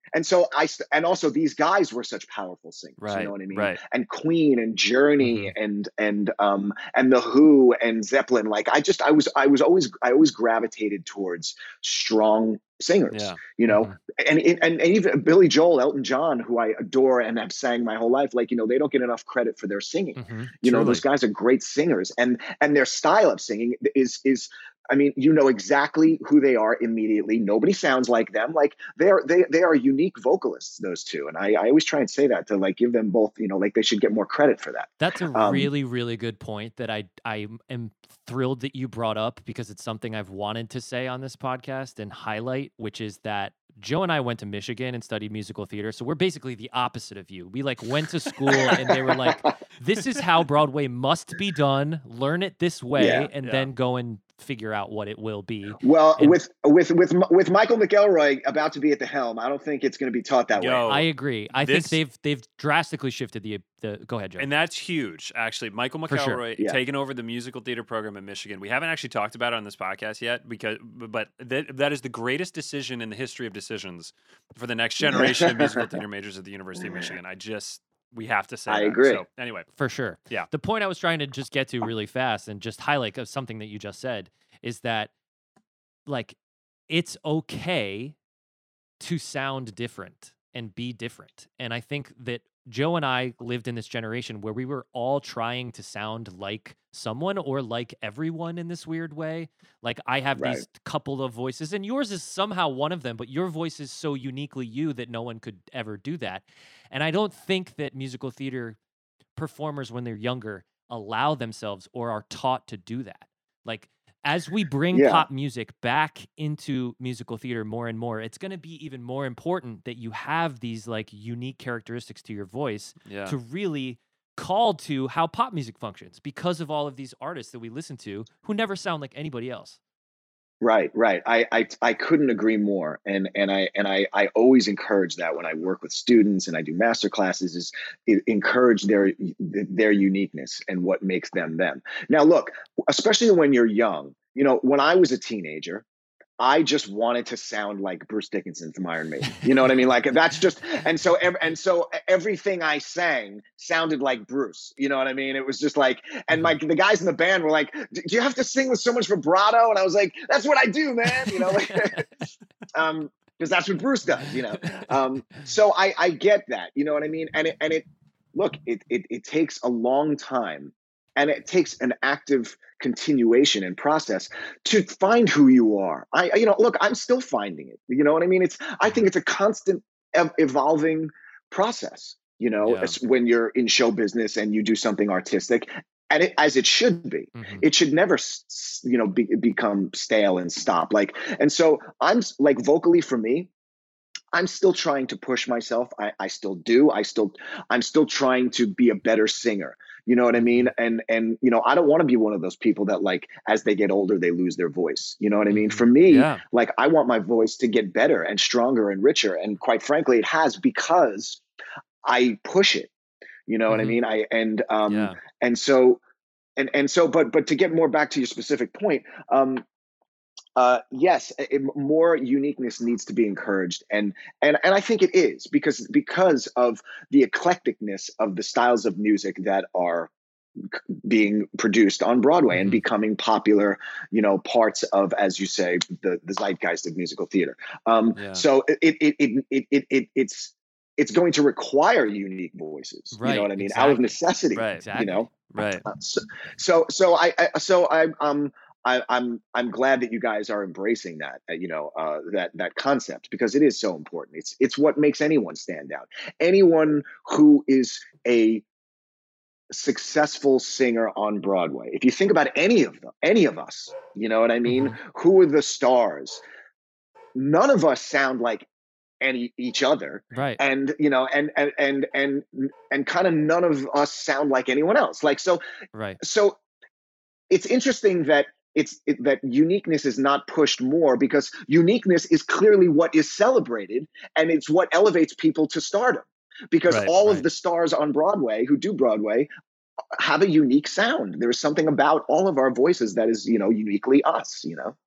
and so I and also these guys were such powerful singers, right, you know what I mean? Right. And Queen and Journey mm-hmm. and and um and the Who and Zeppelin. Like I just I was I was always I always gravitated towards strong singers, yeah. you know, mm-hmm. and, and and even Billy Joel, Elton John, who I adore and have sang my whole life. Like, you know, they don't get enough credit for their singing. Mm-hmm. You know, Truly. those guys are great singers, and and their style of singing is is. I mean, you know exactly who they are immediately. Nobody sounds like them. Like they are, they they are unique vocalists, those two. And I, I always try and say that to like give them both, you know, like they should get more credit for that. That's a Um, really, really good point that I I am thrilled that you brought up, because it's something I've wanted to say on this podcast and highlight, which is that Joe and I went to Michigan and studied musical theater. So we're basically the opposite of you. We like went to school and they were like, this is how Broadway must be done. Learn it this way, Yeah, and yeah. then go and figure out what it will be. Well, And- with with with with Michael McElroy about to be at the helm, I don't think it's going to be taught that Yo, way. I agree. I this- think they've they've drastically shifted the the. Go ahead, Joe. And that's huge, actually. Michael For sure. McElroy Yeah. taking over the musical theater program in Michigan. We haven't actually talked about it on this podcast yet, because but that that is the greatest decision in the history of decisions for the next generation of musical theater majors at the University of Michigan. I just we have to say I that. agree. So anyway, For sure. Yeah. The point I was trying to just get to really fast and just highlight of something that you just said is that, like, it's okay to sound different and be different. And I think that Joe and I lived in this generation where we were all trying to sound like someone or like everyone in this weird way. Like I have Right. these couple of voices, and yours is somehow one of them, but your voice is so uniquely you that no one could ever do that. And I don't think that musical theater performers, when they're younger, allow themselves or are taught to do that. Like, as we bring Yeah. pop music back into musical theater more and more, it's going to be even more important that you have these like unique characteristics to your voice yeah. to really call to how pop music functions, because of all of these artists that we listen to who never sound like anybody else. Right, right. I, I I couldn't agree more, and and I and I I always encourage that when I work with students and I do master classes, is i- encourage their their uniqueness and what makes them them. Now, look, especially when you're young, you know, when I was a teenager, I just wanted to sound like Bruce Dickinson from Iron Maiden. You know what I mean? Like that's just, and so ev- and so everything I sang sounded like Bruce. You know what I mean? It was just like, and my the guys in the band were like, "Do you have to sing with so much vibrato?" And I was like, "That's what I do, man." You know, like, um, because that's what Bruce does. You know, um, so I I get that. You know what I mean? And it and it look, it it it takes a long time. And it takes an active continuation and process to find who you are. I, you know, look, I'm still finding it. You know what I mean? It's, I think it's a constant ev- evolving process, you know, Yeah. it's when you're in show business and you do something artistic, and it, as it should be. Mhm. It should never, s- s- you know, be, become stale and stop. Like, and so I'm s- like vocally for me, I'm still trying to push myself. I, I still do. I still, I'm still trying to be a better singer. You know what I mean? And, and, you know, I don't want to be one of those people that like, as they get older, they lose their voice. You know what I mean? For me, Yeah. like I want my voice to get better and stronger and richer. And quite frankly, it has, because I push it, you know what I Mhm. mean? I, and, um, Yeah. and so, and, and so, but, but to get more back to your specific point, um, uh, yes, it, more uniqueness needs to be encouraged, and and and I think it is, because because of the eclecticness of the styles of music that are c- being produced on Broadway and Mhm. becoming popular, you know, parts of, as you say, the the zeitgeist of musical theater. Um, Yeah. So it it it it it, it, it it's it's going to require unique voices. You Right, know what I mean? Out of exactly. necessity. Right. Exactly. You know. Right. Uh, so, so, so I, I so I, um, I, I'm, I'm glad that you guys are embracing that, uh, you know, uh, that, that concept, because it is so important. It's, it's what makes anyone stand out. Anyone who is a successful singer on Broadway. If you think about any of them, any of us, you know what I mean? Who are the stars? None of us sound like any each other. Right. And, you know, and, and, and, and, and kind of none of us sound like anyone else. Like, so, Right. so it's interesting that it's it, that uniqueness is not pushed more, because uniqueness is clearly what is celebrated, and it's what elevates people to stardom, because Right, all right. of the stars on Broadway who do Broadway have a unique sound. There's something about all of our voices that is, you know, uniquely us, you know?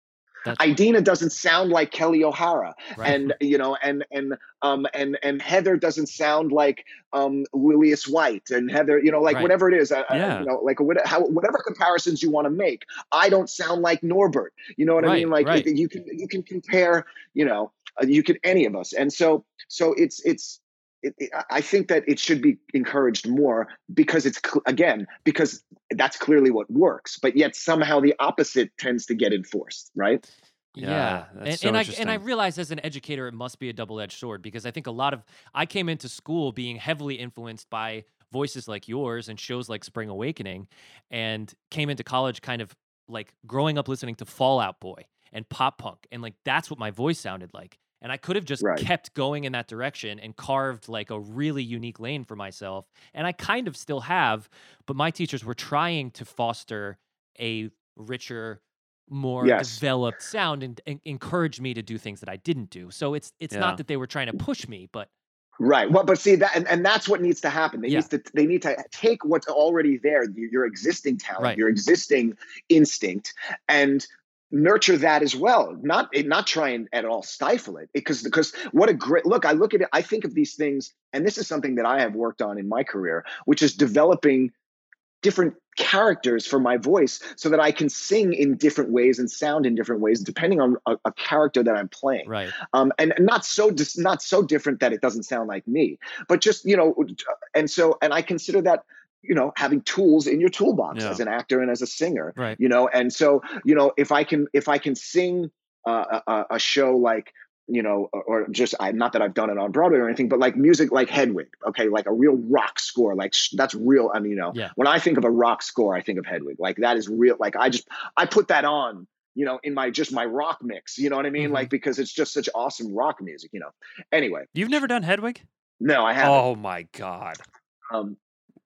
That's- Idina doesn't sound like Kelly O'Hara, Right. and you know, and and um and and Heather doesn't sound like um Lillias White, and Heather, you know, like Right. whatever it is, uh, Yeah. uh, you know, like what, how, whatever comparisons you want to make. I don't sound like Norbert, you know what I Right, mean? Like right. it- you can you can compare, you know, uh, you can any of us, and so so it's it's. It, it, I think that it should be encouraged more because it's cl- again because that's clearly what works, but yet somehow the opposite tends to get enforced, right? Yeah, Yeah, and, that's so and I and I interesting. realize as an educator it must be a double-edged sword because I think a lot of I came into school being heavily influenced by voices like yours and shows like Spring Awakening, and came into college kind of like growing up listening to Fall Out Boy and pop punk, and like that's what my voice sounded like. And I could have just Right. kept going in that direction and carved like a really unique lane for myself. And I kind of still have, but my teachers were trying to foster a richer, more Yes. developed sound and, and encourage me to do things that I didn't do. So it's it's Yeah. not that they were trying to push me, but Right. Well, but see that, and, and that's what needs to happen. They Yeah. need to they need to take what's already there, your, your existing talent, Right. your existing instinct, and nurture that as well. Not not try and at all stifle it, because because what a great look. I look at it. I think of these things, and this is something that I have worked on in my career, which is developing different characters for my voice so that I can sing in different ways and sound in different ways depending on a, a character that I'm playing. right. Um, and, and not so dis- not so different that it doesn't sound like me, but just, you know, and so and I consider that, you know, having tools in your toolbox Yeah. as an actor and as a singer, Right. you know, and so, you know, if I can if I can sing uh, a, a show like, you know, or, or just I not that I've done it on Broadway or anything, but like music like Hedwig, okay, like a real rock score, like sh- that's real. I mean, you know, Yeah. when I think of a rock score, I think of Hedwig, like that is real. Like I just I put that on, you know, in my just my rock mix, you know what I mean? Mhm. Like because it's just such awesome rock music, you know. Anyway, You've never done Hedwig? no, I haven't. Oh my god. Um,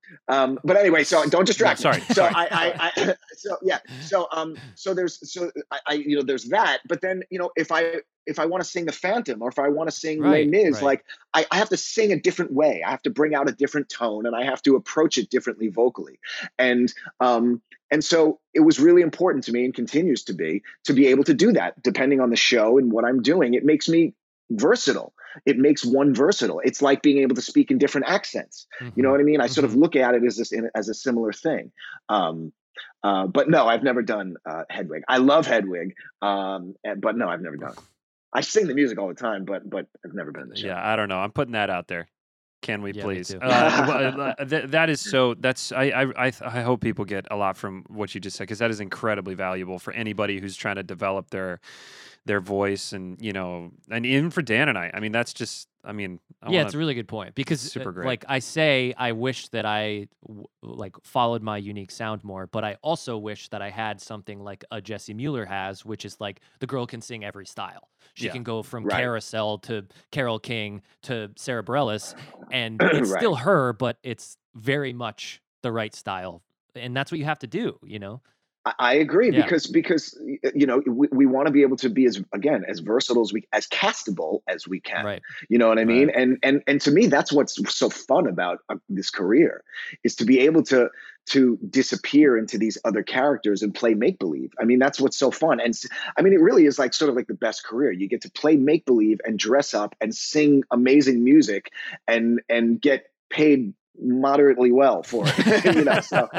um, but anyway, so don't distract No, me. sorry, So sorry. I, I, I, so yeah, so um, so there's so I, I, you know, there's that. But then you know, if I if I want to sing the Phantom or if I want to sing Les Right, Mis, right. like I, I have to sing a different way. I have to bring out a different tone, and I have to approach it differently vocally. And um, and so it was really important to me, and continues to be, to be able to do that depending on the show and what I'm doing. It makes me versatile. It makes one versatile. It's like being able to speak in different accents. You know what I mean? I sort of look at it as this as a similar thing. Um, uh, but no, I've never done uh, Hedwig. I love Hedwig, um, and, but no, I've never done it. I sing the music all the time, but but I've never been in the show. Yeah, I don't know. I'm putting that out there. Can we Yeah, me please? too. Uh, well, uh, th- that is so. That's I, I I I hope people get a lot from what you just said, because that is incredibly valuable for anybody who's trying to develop their their voice, and you know, and even for Dan and I. I mean, that's just. I mean, I yeah, wanna, it's a really good point because, super uh, great. like I say, I wish that I w- like followed my unique sound more, but I also wish that I had something like a Jessie Mueller has, which is like the girl can sing every style. She Yeah. can go from Right. Carousel to Carole King to Sarah Bareilles, and it's Right. still her, but it's very much the right style, and that's what you have to do, you know. I, I agree Yeah. because because you know we, we want to be able to be as again as versatile as we as castable as we can. Right. You know what I mean? Right. And and and to me, that's what's so fun about uh, this career, is to be able to to disappear into these other characters and play make believe. I mean, that's what's so fun. And s- I mean, it really is like sort of like the best career. You get to play make believe and dress up and sing amazing music and and get paid moderately well for it. you know, so.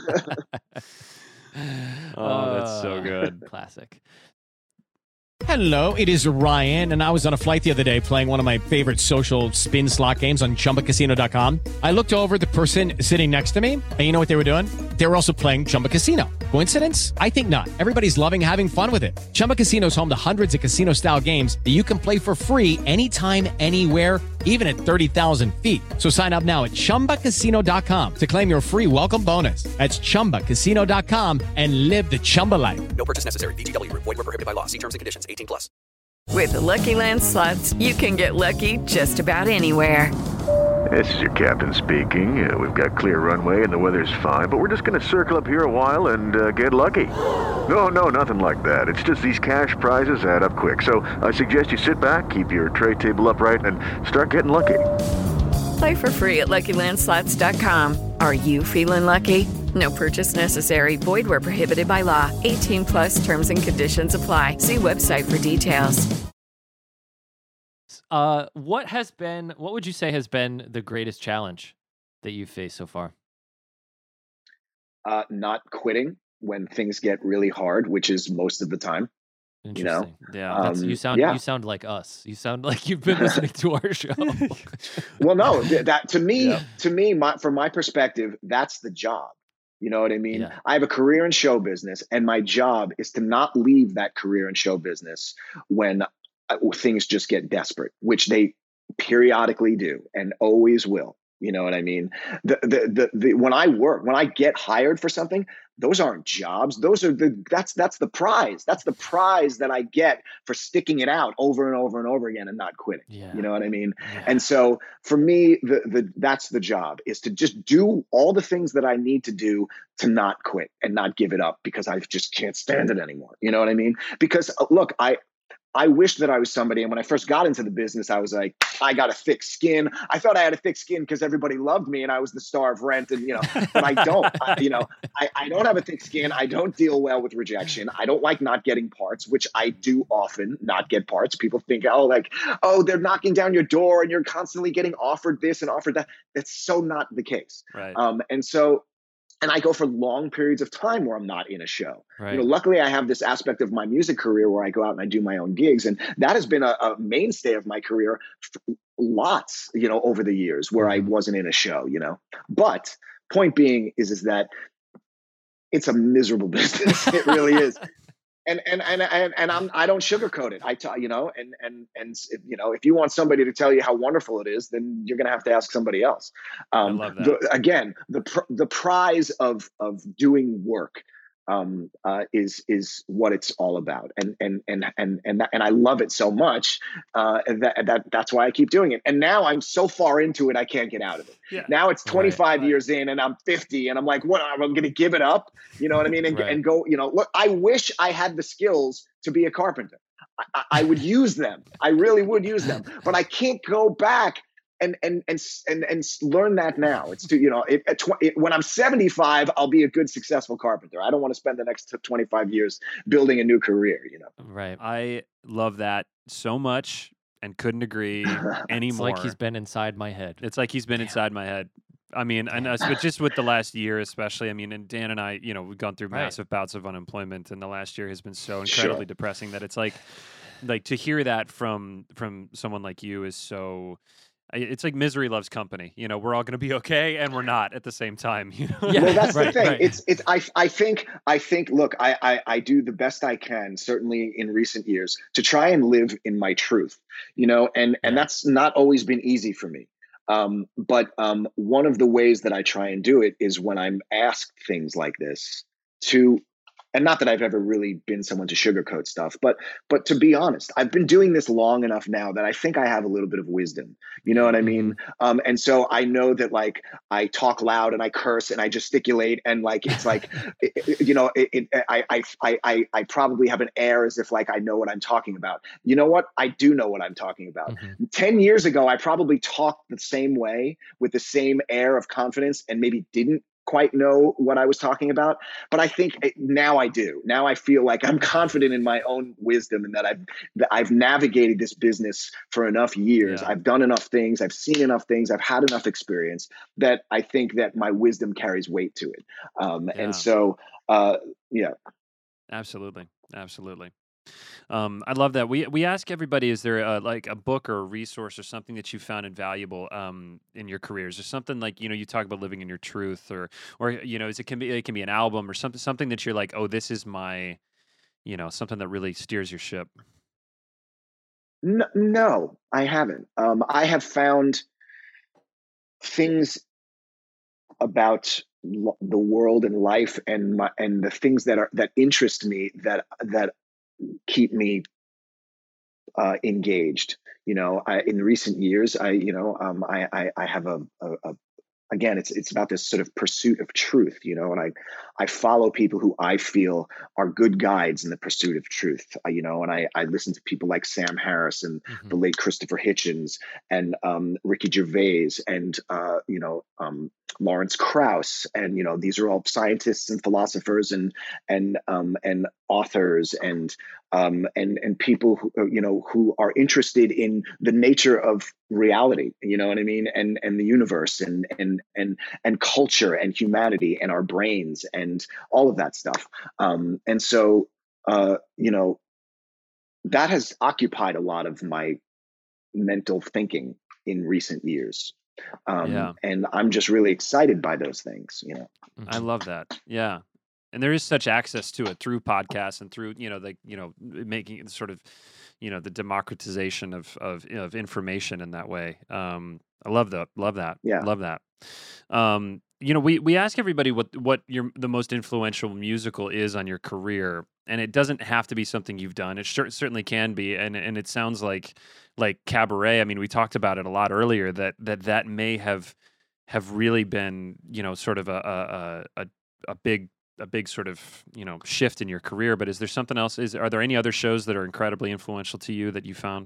Oh, that's so Uh, good. Classic. Hello, it is Ryan, and I was on a flight the other day playing one of my favorite social spin slot games on Chumba Casino dot com. I looked over at the person sitting next to me, and you know what they were doing? They were also playing Chumba Casino. Coincidence? I think not. Everybody's loving having fun with it. Chumba Casino is home to hundreds of casino-style games that you can play for free anytime, anywhere, even at thirty thousand feet. So sign up now at Chumba Casino dot com to claim your free welcome bonus. That's Chumba Casino dot com and live the Chumba life. No purchase necessary. V G W. Void were prohibited by law. See terms and conditions. eighteen plus. With the Lucky Land Slots, you can get lucky just about anywhere. This is your captain speaking. Uh, we've got clear runway and the weather's fine, but we're just going to circle up here a while and uh, get lucky. No, no, nothing like that. It's just these cash prizes add up quick. So I suggest you sit back, keep your tray table upright, and start getting lucky. Play for free at Lucky Land Slots dot com. Are you feeling lucky? No purchase necessary. Void where prohibited by law. eighteen plus terms and conditions apply. See website for details. Uh, what has been, what would you say has been the greatest challenge that you've faced so far? Uh, not quitting when things get really hard, which is most of the time. You know, yeah, that's, um, you sound yeah. you sound like us. You sound like you've been listening to our show. Well, no, th- that to me, Yeah. to me, my, from my perspective, that's the job. You know what I mean? Yeah. I have a career in show business, and my job is to not leave that career in show business when uh, things just get desperate, which they periodically do and always will. You know what I mean? The, the, the, the, when I work, when I get hired for something, those aren't jobs. Those are the, that's, that's the prize. That's the prize that I get for sticking it out over and over and over again and not quitting. Yeah. You know what I mean? Yeah. And so for me, the, the, that's the job, is to just do all the things that I need to do to not quit and not give it up, because I just can't stand it anymore. You know what I mean? Because uh, look, I, I wish that I was somebody. And when I first got into the business, I was like, I got a thick skin. I thought I had a thick skin because everybody loved me and I was the star of Rent. And, you know, but I don't, I, you know, I, I don't have a thick skin. I don't deal well with rejection. I don't like not getting parts, which I do often not get parts. People think, oh, like, oh, they're knocking down your door and you're constantly getting offered this and offered that. That's so not the case. Right. Um, and so, And I go for long periods of time where I'm not in a show. Right. You know, luckily I have this aspect of my music career where I go out and I do my own gigs. And that has been a, a mainstay of my career f- lots, you know, over the years where I wasn't in a show, you know. But point being is, is that it's a miserable business. It really is. And and and and and I'm I don't sugarcoat it. I tell you know, and and and you know, if you want somebody to tell you how wonderful it is, then you're going to have to ask somebody else. Um, I love that. The, again, the pr- the prize of of doing work um, uh, is is what it's all about, and and and and and that, and I love it so much uh, that that that's why I keep doing it. And now I'm so far into it, I can't get out of it. Yeah. Now it's twenty-five Right. years in, and I'm fifty, and I'm like, what? I'm going to give it up? You know what I mean? And, Right. and go. You know, look, I wish I had the skills to be a carpenter. I, I would use them. I really would use them, but I can't go back and and and and and learn that now. It's too, you know, it, at tw- it, when I'm seventy-five, I'll be a good, successful carpenter. I don't want to spend the next twenty-five years building a new career. You know, Right. I love that so much and couldn't agree It's anymore. like he's been inside my head. It's like he's been inside my head. I mean, and us, but just with the last year, especially. I mean, and Dan and I, you know, we've gone through Right. massive bouts of unemployment, and the last year has been so Sure. incredibly depressing that it's like, like to hear that from from someone like you is so. I- It's like misery loves company. You know, we're all going to be okay, and we're not at the same time. You know? Yeah. well, that's right, the thing. right. It's it's. I I think I think. Look, I, I I do the best I can, certainly in recent years, to try and live in my truth. You know, and and Yeah. that's not always been easy for me. Um, but um, one of the ways that I try and do it is when I'm asked things like this to. And not that I've ever really been someone to sugarcoat stuff, but but to be honest, I've been doing this long enough now that I think I have a little bit of wisdom. You know what I mean? Um, and so I know that, like, I talk loud and I curse and I gesticulate and, like, it's like, it- it- you know, it, it, I, I I I I probably have an air as if, like, I know what I'm talking about. You know what? I do know what I'm talking about. Mhm. Ten years ago, I probably talked the same way with the same air of confidence and maybe didn't quite know what I was talking about. But I think it, now I do. Now I feel like I'm confident in my own wisdom and that I've that I've navigated this business for enough years. Yeah. I've done enough things. I've seen enough things. I've had enough experience that I think that my wisdom carries weight to it. Um, Yeah. And so, uh, yeah. Absolutely, absolutely. Um, I love that. We we ask everybody: is there a, like a book or a resource or something that you found invaluable um, in your careers, or something like, you know, you talk about living in your truth, or or you know, is it can be it can be an album or something something that you're like, oh, this is my, you know, something that really steers your ship. No, no, I haven't. Um, I have found things about l- the world and life and my, and the things that are that interest me that that keep me uh, engaged. You know, I, in recent years, I you know um, I, I I have a, a, a again, it's it's about this sort of pursuit of truth, you know, and I I follow people who I feel are good guides in the pursuit of truth, uh, you know, and I I listen to people like Sam Harris and Mhm. the late Christopher Hitchens and um, Ricky Gervais and uh, you know um, Lawrence Krauss, and you know these are all scientists and philosophers and and um, and authors and um, and and people who you know who are interested in the nature of reality. You know what I mean? And and the universe and and and and culture and humanity and our brains and all of that stuff. Um, and so uh, you know that has occupied a lot of my mental thinking in recent years. Um, Yeah. and I'm just really excited by those things, you know. I love that. Yeah. And there is such access to it through podcasts and through, you know, the, you know, making it sort of, you know, the democratization of, of, of information in that way. Um, I love that. Love that. Yeah. Love that. Um, you know, we, we ask everybody what, what your, the most influential musical is on your career. And it doesn't have to be something you've done. It cer- certainly can be. And, and it sounds like, like Cabaret. I mean, we talked about it a lot earlier that, that, that may have, have really been, you know, sort of a, a, a, a big, a big sort of, you know, shift in your career. But is there something else? Is, are there any other shows that are incredibly influential to you that you found?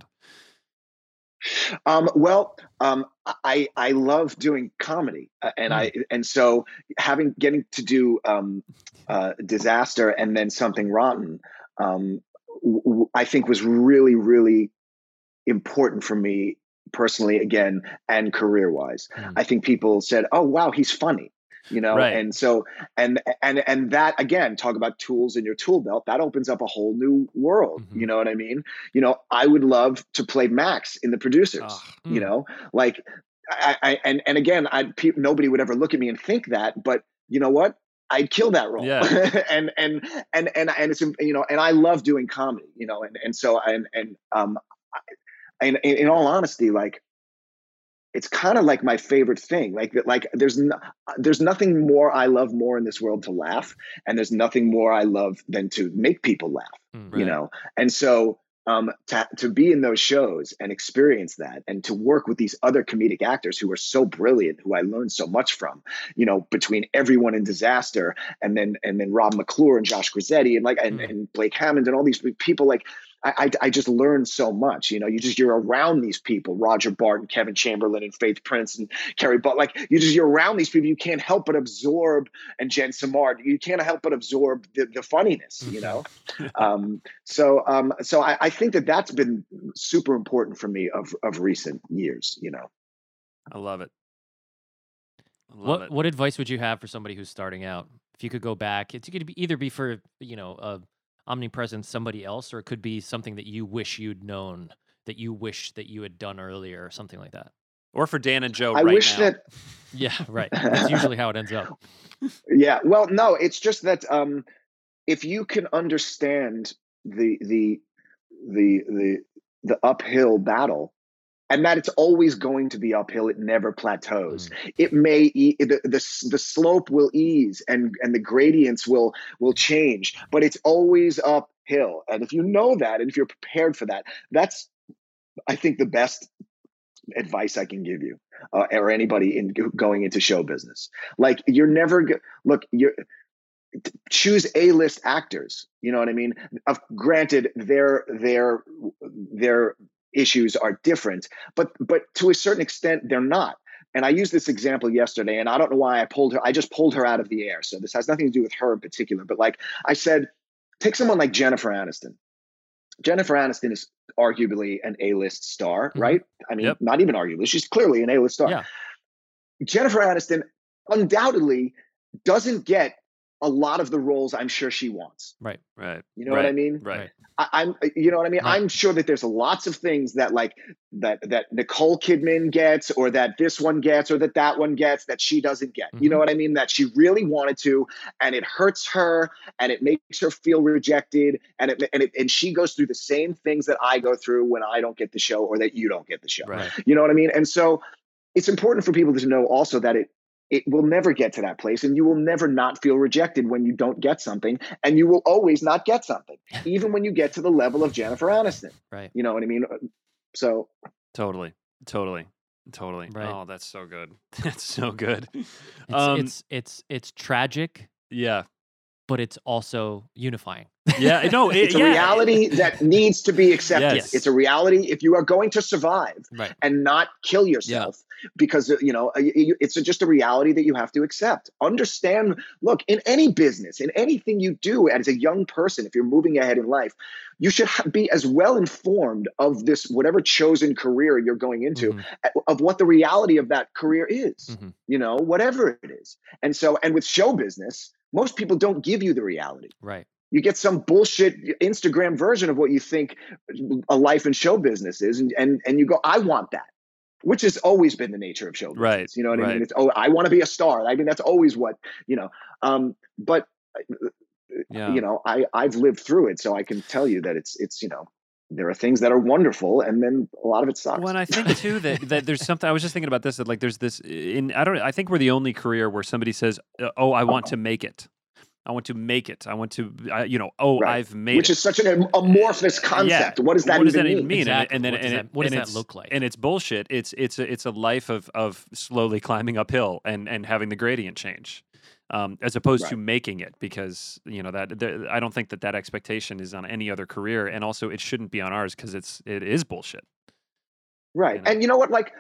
Um, well, um, I I love doing comedy, uh, and I and so having getting to do um, uh, Disaster and then Something Rotten, um, w- w- I think was really really important for me personally, again, and career wise. Mm. I think people said, "Oh wow, he's funny." You know, Right. and so and and and that again, talk about tools in your tool belt. That opens up a whole new world. Mm-hmm. You know what I mean? You know, I would love to play Max in The Producers. Oh, You mm. know, like I, I and and again, I pe- nobody would ever look at me and think that, but you know what? I'd kill that role. Yeah. and and and and and it's you know, and I love doing comedy. You know, and and so and and um, I, and in all honesty, like. It's kind of like my favorite thing. Like, like there's no, there's nothing more I love more in this world to laugh, and there's nothing more I love than to make people laugh. Mm, You right. know, and so um, to to be in those shows and experience that, and to work with these other comedic actors who are so brilliant, who I learned so much from. You know, between everyone in Disaster, and then and then Rob McClure and Josh Grizzetti, and like and, Mm. and Blake Hammond, and all these people like. I, I, I just learned so much, you know, you just, you're around these people, Roger Barton, Kevin Chamberlain, and Faith Prince, and Kerry But like, you just, you're around these people, you can't help but absorb, and Jen Samard, you can't help but absorb the, the funniness, you know? um, so, um, so I, I think that that's been super important for me of, of recent years, you know? I love it. I love What it. what advice would you have for somebody who's starting out? If you could go back, it's could be either be for, you know, a omnipresent somebody else, or it could be something that you wish you'd known, that you wish that you had done earlier, or something like that. Or for Dan and Joe I right wish now. that, Yeah, right. That's usually how it ends up. yeah, well, no, it's just that um, if you can understand the, the, the, the, the uphill battle, and that it's always going to be uphill. It never plateaus. Mm. It may e- the, the the slope will ease and and the gradients will will change, but it's always uphill. And if you know that, and if you're prepared for that, that's I think the best advice I can give you, uh, or anybody in going into show business. Like you're never go- look. You're choose A-list actors. You know what I mean? Uh, granted, their their their issues are different, but but to a certain extent they're not. And I used this example yesterday, and I don't know why I pulled her. I just pulled her out of the air. So this has nothing to do with her in particular. But like I said, take someone like Jennifer Aniston. Jennifer Aniston is arguably an A-list star, Mhm. right? I mean, Yep. not even arguably. She's clearly an A-list star. Yeah. Jennifer Aniston undoubtedly doesn't get a lot of the roles I'm sure she wants. Right. Right. You know right. what I mean? Right. I, I'm, you know what I mean? Right. I'm sure that there's lots of things that like that that Nicole Kidman gets, or that this one gets, or that that one gets that she doesn't get. You know Mhm. what I mean? That she really wanted to, and it hurts her, and it makes her feel rejected, and it and it and she goes through the same things that I go through when I don't get the show, or that you don't get the show. Right. You know what I mean? And so it's important for people to know also that it it will never get to that place, and you will never not feel rejected when you don't get something, and you will always not get something, even when you get to the level of Jennifer Aniston. Right. You know what I mean? So Totally. Totally. Totally. Right. Oh, that's so good. That's so good. It's Um, it's it's it's tragic, yeah. but it's also unifying. Yeah, no, it, it's a yeah. reality that needs to be accepted. Yes. It's a reality if you are going to survive right. and not kill yourself yeah. because, you know, it's just a reality that you have to accept. Understand, look, in any business, in anything you do as a young person, if you're moving ahead in life, you should be as well informed of this, whatever chosen career you're going into, mm-hmm. of what the reality of that career is, mm-hmm. you know, whatever it is. And so, and with show business, most people don't give you the reality. Right. You get some bullshit Instagram version of what you think a life in show business is. And, and, and you go, I want that, which has always been the nature of show business. Right. You know what right. I mean? It's, oh, I want to be a star. I mean, that's always what, you know, um, but yeah. you know, I, I've lived through it. So I can tell you that it's, it's, you know, there are things that are wonderful, and then a lot of it sucks. Well, and I think too that, that there's something. I was just thinking about this. That like there's this. In I don't. I think we're the only career where somebody says, "Oh, I want to make it. I want to make it. I want to. I, you know. Oh, right. I've made Which it." Which is such an amorphous concept. Yeah. What does that, what does even, that even mean? mean? Exactly. And, and, what does, and, that, what and does that look like? And it's bullshit. It's it's a it's a life of of slowly climbing uphill and and having the gradient change. Um, as opposed right. to making it, because you know that the, I don't think that that expectation is on any other career, and also it shouldn't be on ours because it's it is bullshit. Right, You know? and you know what? Like,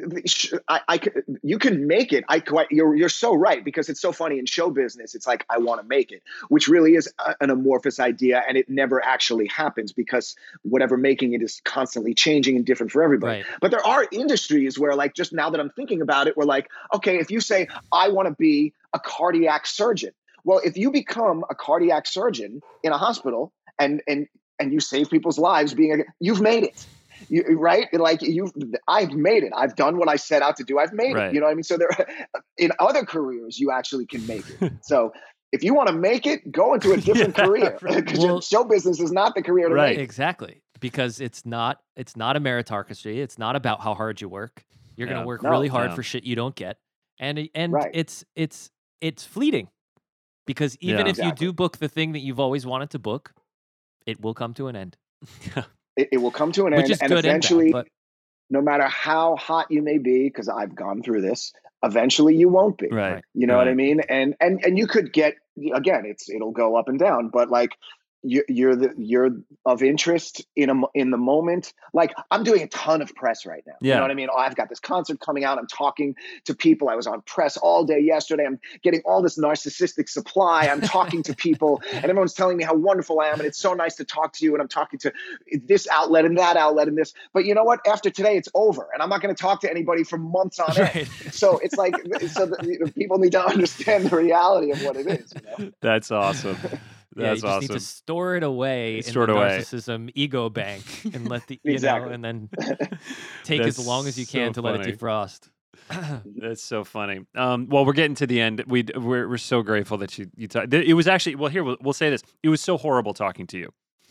I, I, could, you can make it. I quite, you're you're so right, because it's so funny in show business. It's like, I want to make it, which really is a, an amorphous idea, and it never actually happens because whatever making it is constantly changing and different for everybody. Right. But there are industries where, like, just now that I'm thinking about it, we're like, okay, if you say I want to be a cardiac surgeon, well, if you become a cardiac surgeon in a hospital and and and you save people's lives, being a, you've made it. You, right? Like you, I've made it. I've done what I set out to do. I've made right. it. You know what I mean? So there, in other careers, you actually can make it. So if you want to make it, go into a different yeah, career, because well, show business is not the career to right. make. Exactly, because it's not. It's not a meritocracy. It's not about how hard you work. You're yeah. going to work no, really hard no. for shit you don't get, and and right. it's it's it's fleeting, because even yeah. if exactly. you do book the thing that you've always wanted to book, it will come to an end. It, it will come to an Which end, is and good eventually, and bad, but... no matter how hot you may be, because I've gone through this, eventually you won't be. Right. You know right. what I mean? And and and you could get, again, it's it'll go up and down, but like you, you're the you're of interest in a in the moment. Like I'm doing a ton of press right now. Yeah. You know what I mean? Oh, I've got this concert coming out. I'm talking to people. I was on press all day yesterday. I'm getting all this narcissistic supply. I'm talking to people, and everyone's telling me how wonderful I am, and it's so nice to talk to you. And I'm talking to this outlet and that outlet and this. But you know what? After today, it's over, and I'm not going to talk to anybody for months on end. Right. So it's like, so the, you know, people need to understand the reality of what it is. You know? That's awesome. Yeah, That's you just awesome. need to store it away Store in it the away. narcissism ego bank and let the you exactly. know, and then take That's as long as you can so to let funny. it defrost. That's so funny. Um, well, we're getting to the end. We we're, we're so grateful that you you talked. It was actually well. Here we'll, we'll say this. It was so horrible talking to you.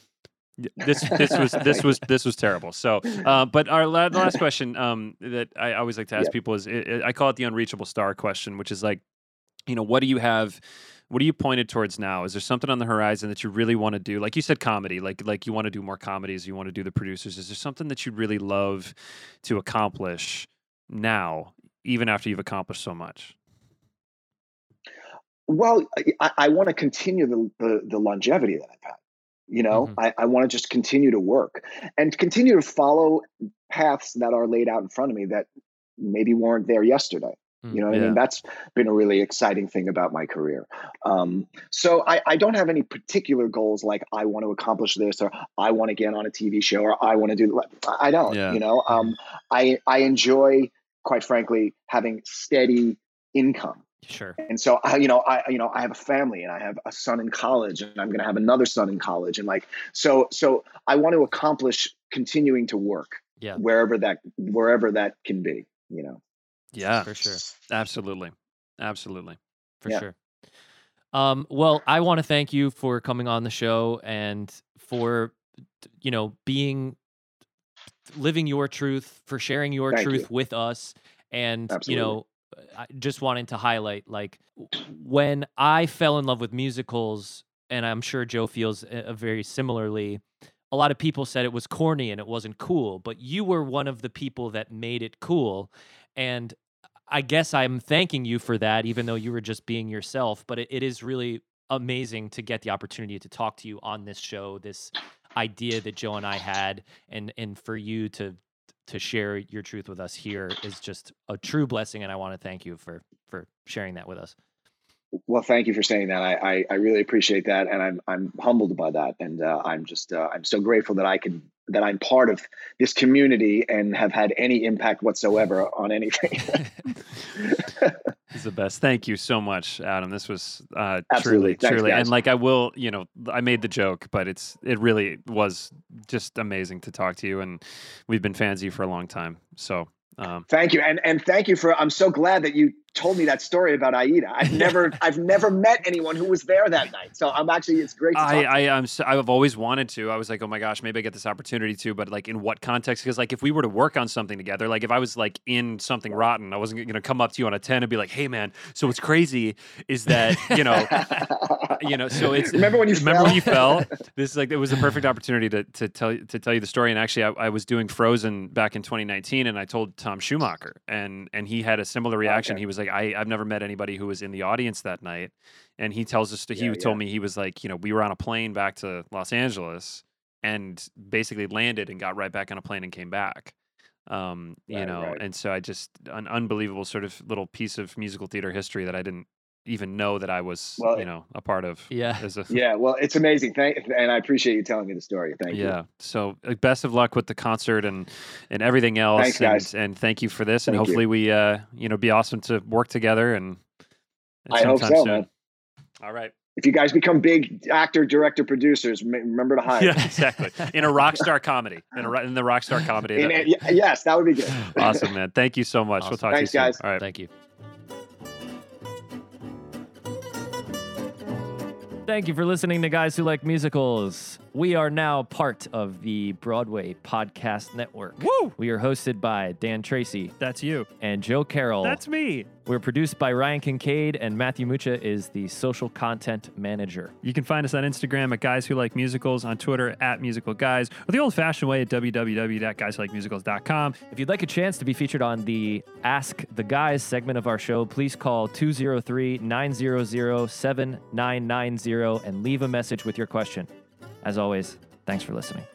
This this was this was this was terrible. So, uh, but our la- the last question um, that I always like to ask Yep. people is it, it, I call it the unreachable star question, which is like, you know, what do you have? What are you pointed towards now? Is there something on the horizon that you really want to do? Like you said, comedy. Like like you want to do more comedies. You want to do the producers. Is there something that you'd really love to accomplish now, even after you've accomplished so much? Well, I, I want to continue the, the the longevity that I've had. You know, Mm-hmm. I, I want to just continue to work and continue to follow paths that are laid out in front of me that maybe weren't there yesterday. You know what Yeah. I mean? That's been a really exciting thing about my career. Um, so I, I don't have any particular goals like I want to accomplish this or I want to get on a T V show or I want to do. I don't. Yeah. You know, um, I I enjoy, quite frankly, having steady income. Sure. And so I, you know, I, you know, I have a family and I have a son in college and I'm going to have another son in college. And like, so, so I want to accomplish continuing to work Yeah. wherever that, wherever that can be, you know? Yeah, For sure. absolutely, absolutely. For Yeah. sure. Um, well, I want to thank you for coming on the show and for, you know, being, living your truth, for sharing your Thank truth you. with us. And, Absolutely. you know, I just wanting to highlight, like, when I fell in love with musicals, and I'm sure Joe feels uh, very similarly, a lot of people said it was corny and it wasn't cool, but you were one of the people that made it cool. And I guess I'm thanking you for that, even though you were just being yourself. But it, it is really amazing to get the opportunity to talk to you on this show, this idea that Joe and I had, and and for you to to share your truth with us here is just a true blessing, and I want to thank you for for sharing that with us. Well, thank you for saying that. I, I, I really appreciate that, and I'm I'm humbled by that, and uh, I'm just uh, I'm so grateful that I can that I'm part of this community and have had any impact whatsoever on anything. It's the best. Thank you so much, Adam. This was uh, Absolutely. truly, Thanks, truly, guys. and like I will, you know, I made the joke, but it's it really was just amazing to talk to you, and we've been fans of you for a long time. So. Um, thank you, and and thank you for. I'm so glad that you told me that story about Aida. I've never I've never met anyone who was there that night, so I'm actually it's great. To talk I to I you. I'm so, I've always wanted to. I was like, oh my gosh, maybe I get this opportunity to, but like in what context? Because like if we were to work on something together, like if I was like in something rotten, I wasn't going to come up to you on a ten and be like, hey man, so what's crazy is that you know, you know, so it's remember when you remember fell? when you fell. This is like it was a perfect opportunity to to tell to tell you the story. And actually, I, I was doing Frozen back in twenty nineteen, and I told Tom Schumacher. And and he had a similar reaction. Okay. He was like, I, I've never met anybody who was in the audience that night. And he tells us, to, he Yeah, told yeah. me, he was like, you know, we were on a plane back to Los Angeles and basically landed and got right back on a plane and came back. Um, you Right, know, right. and so I just, an unbelievable sort of little piece of musical theater history that I didn't even know that I was, Well, you know, a part of. Yeah. As a, Yeah, well, it's amazing. Thank, and I appreciate you telling me the story. Thank you. Yeah. So uh, best of luck with the concert and, and everything else. Thanks, guys. And, and thank you for this. And Thank you. hopefully we, uh, you know, be awesome to work together and at I some hope time so, soon. man. All right. If you guys become big actor, director, producers, m- remember to hire. Yeah, exactly. In a rock star comedy, in, a, ro- in the rock star comedy. In That- a- y- yes, that would be good. awesome, man. Thank you so much. We'll Awesome. talk Thanks, to you soon. guys. All right. Thank you. Thank you for listening to Guys Who Like Musicals. We are now part of the Broadway Podcast Network. Woo! We are hosted by Dan Tracy That's you. and Joe Carroll. That's me. We're produced by Ryan Kincaid, and Matthew Mucha is the social content manager. You can find us on Instagram at Guys Who Like Musicals, on Twitter at Musical Guys, or the old-fashioned way at w w w dot guys who like musicals dot com. If you'd like a chance to be featured on the Ask the Guys segment of our show, please call two oh three, nine hundred, seven nine nine zero and leave a message with your question. As always, thanks for listening.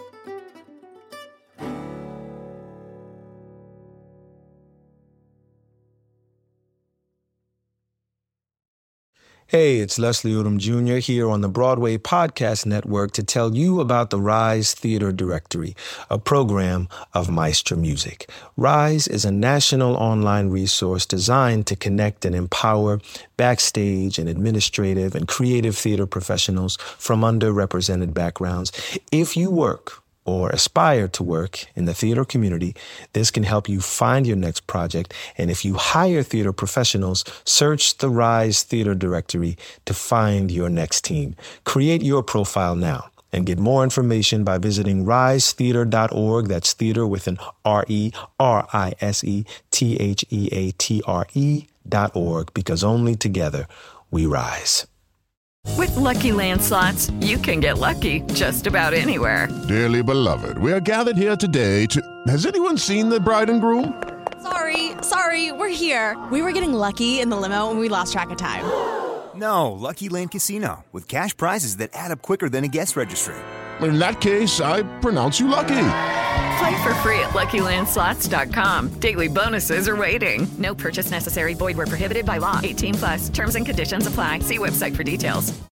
Hey, it's Leslie Odom Junior here on the Broadway Podcast Network to tell you about the Rise Theater Directory, a program of Maestro Music. Rise is a national online resource designed to connect and empower backstage and administrative and creative theater professionals from underrepresented backgrounds. If you work or aspire to work in the theater community, this can help you find your next project. And if you hire theater professionals, search the Rise Theater Directory to find your next team. Create your profile now and get more information by visiting rise theater dot org. That's theater with an R E, R I S E, T H E A T R E dot org, because only together we rise. With Lucky Land Slots, you can get lucky just about anywhere. Dearly beloved, we are gathered here today to... Has anyone seen the bride and groom? Sorry, sorry, we're here. We were getting lucky in the limo and we lost track of time. No, Lucky Land Casino, with cash prizes that add up quicker than a guest registry. In that case, I pronounce you lucky. Play for free at lucky land slots dot com. Daily bonuses are waiting. No purchase necessary. Void where prohibited by law. eighteen plus. Terms and conditions apply. See website for details.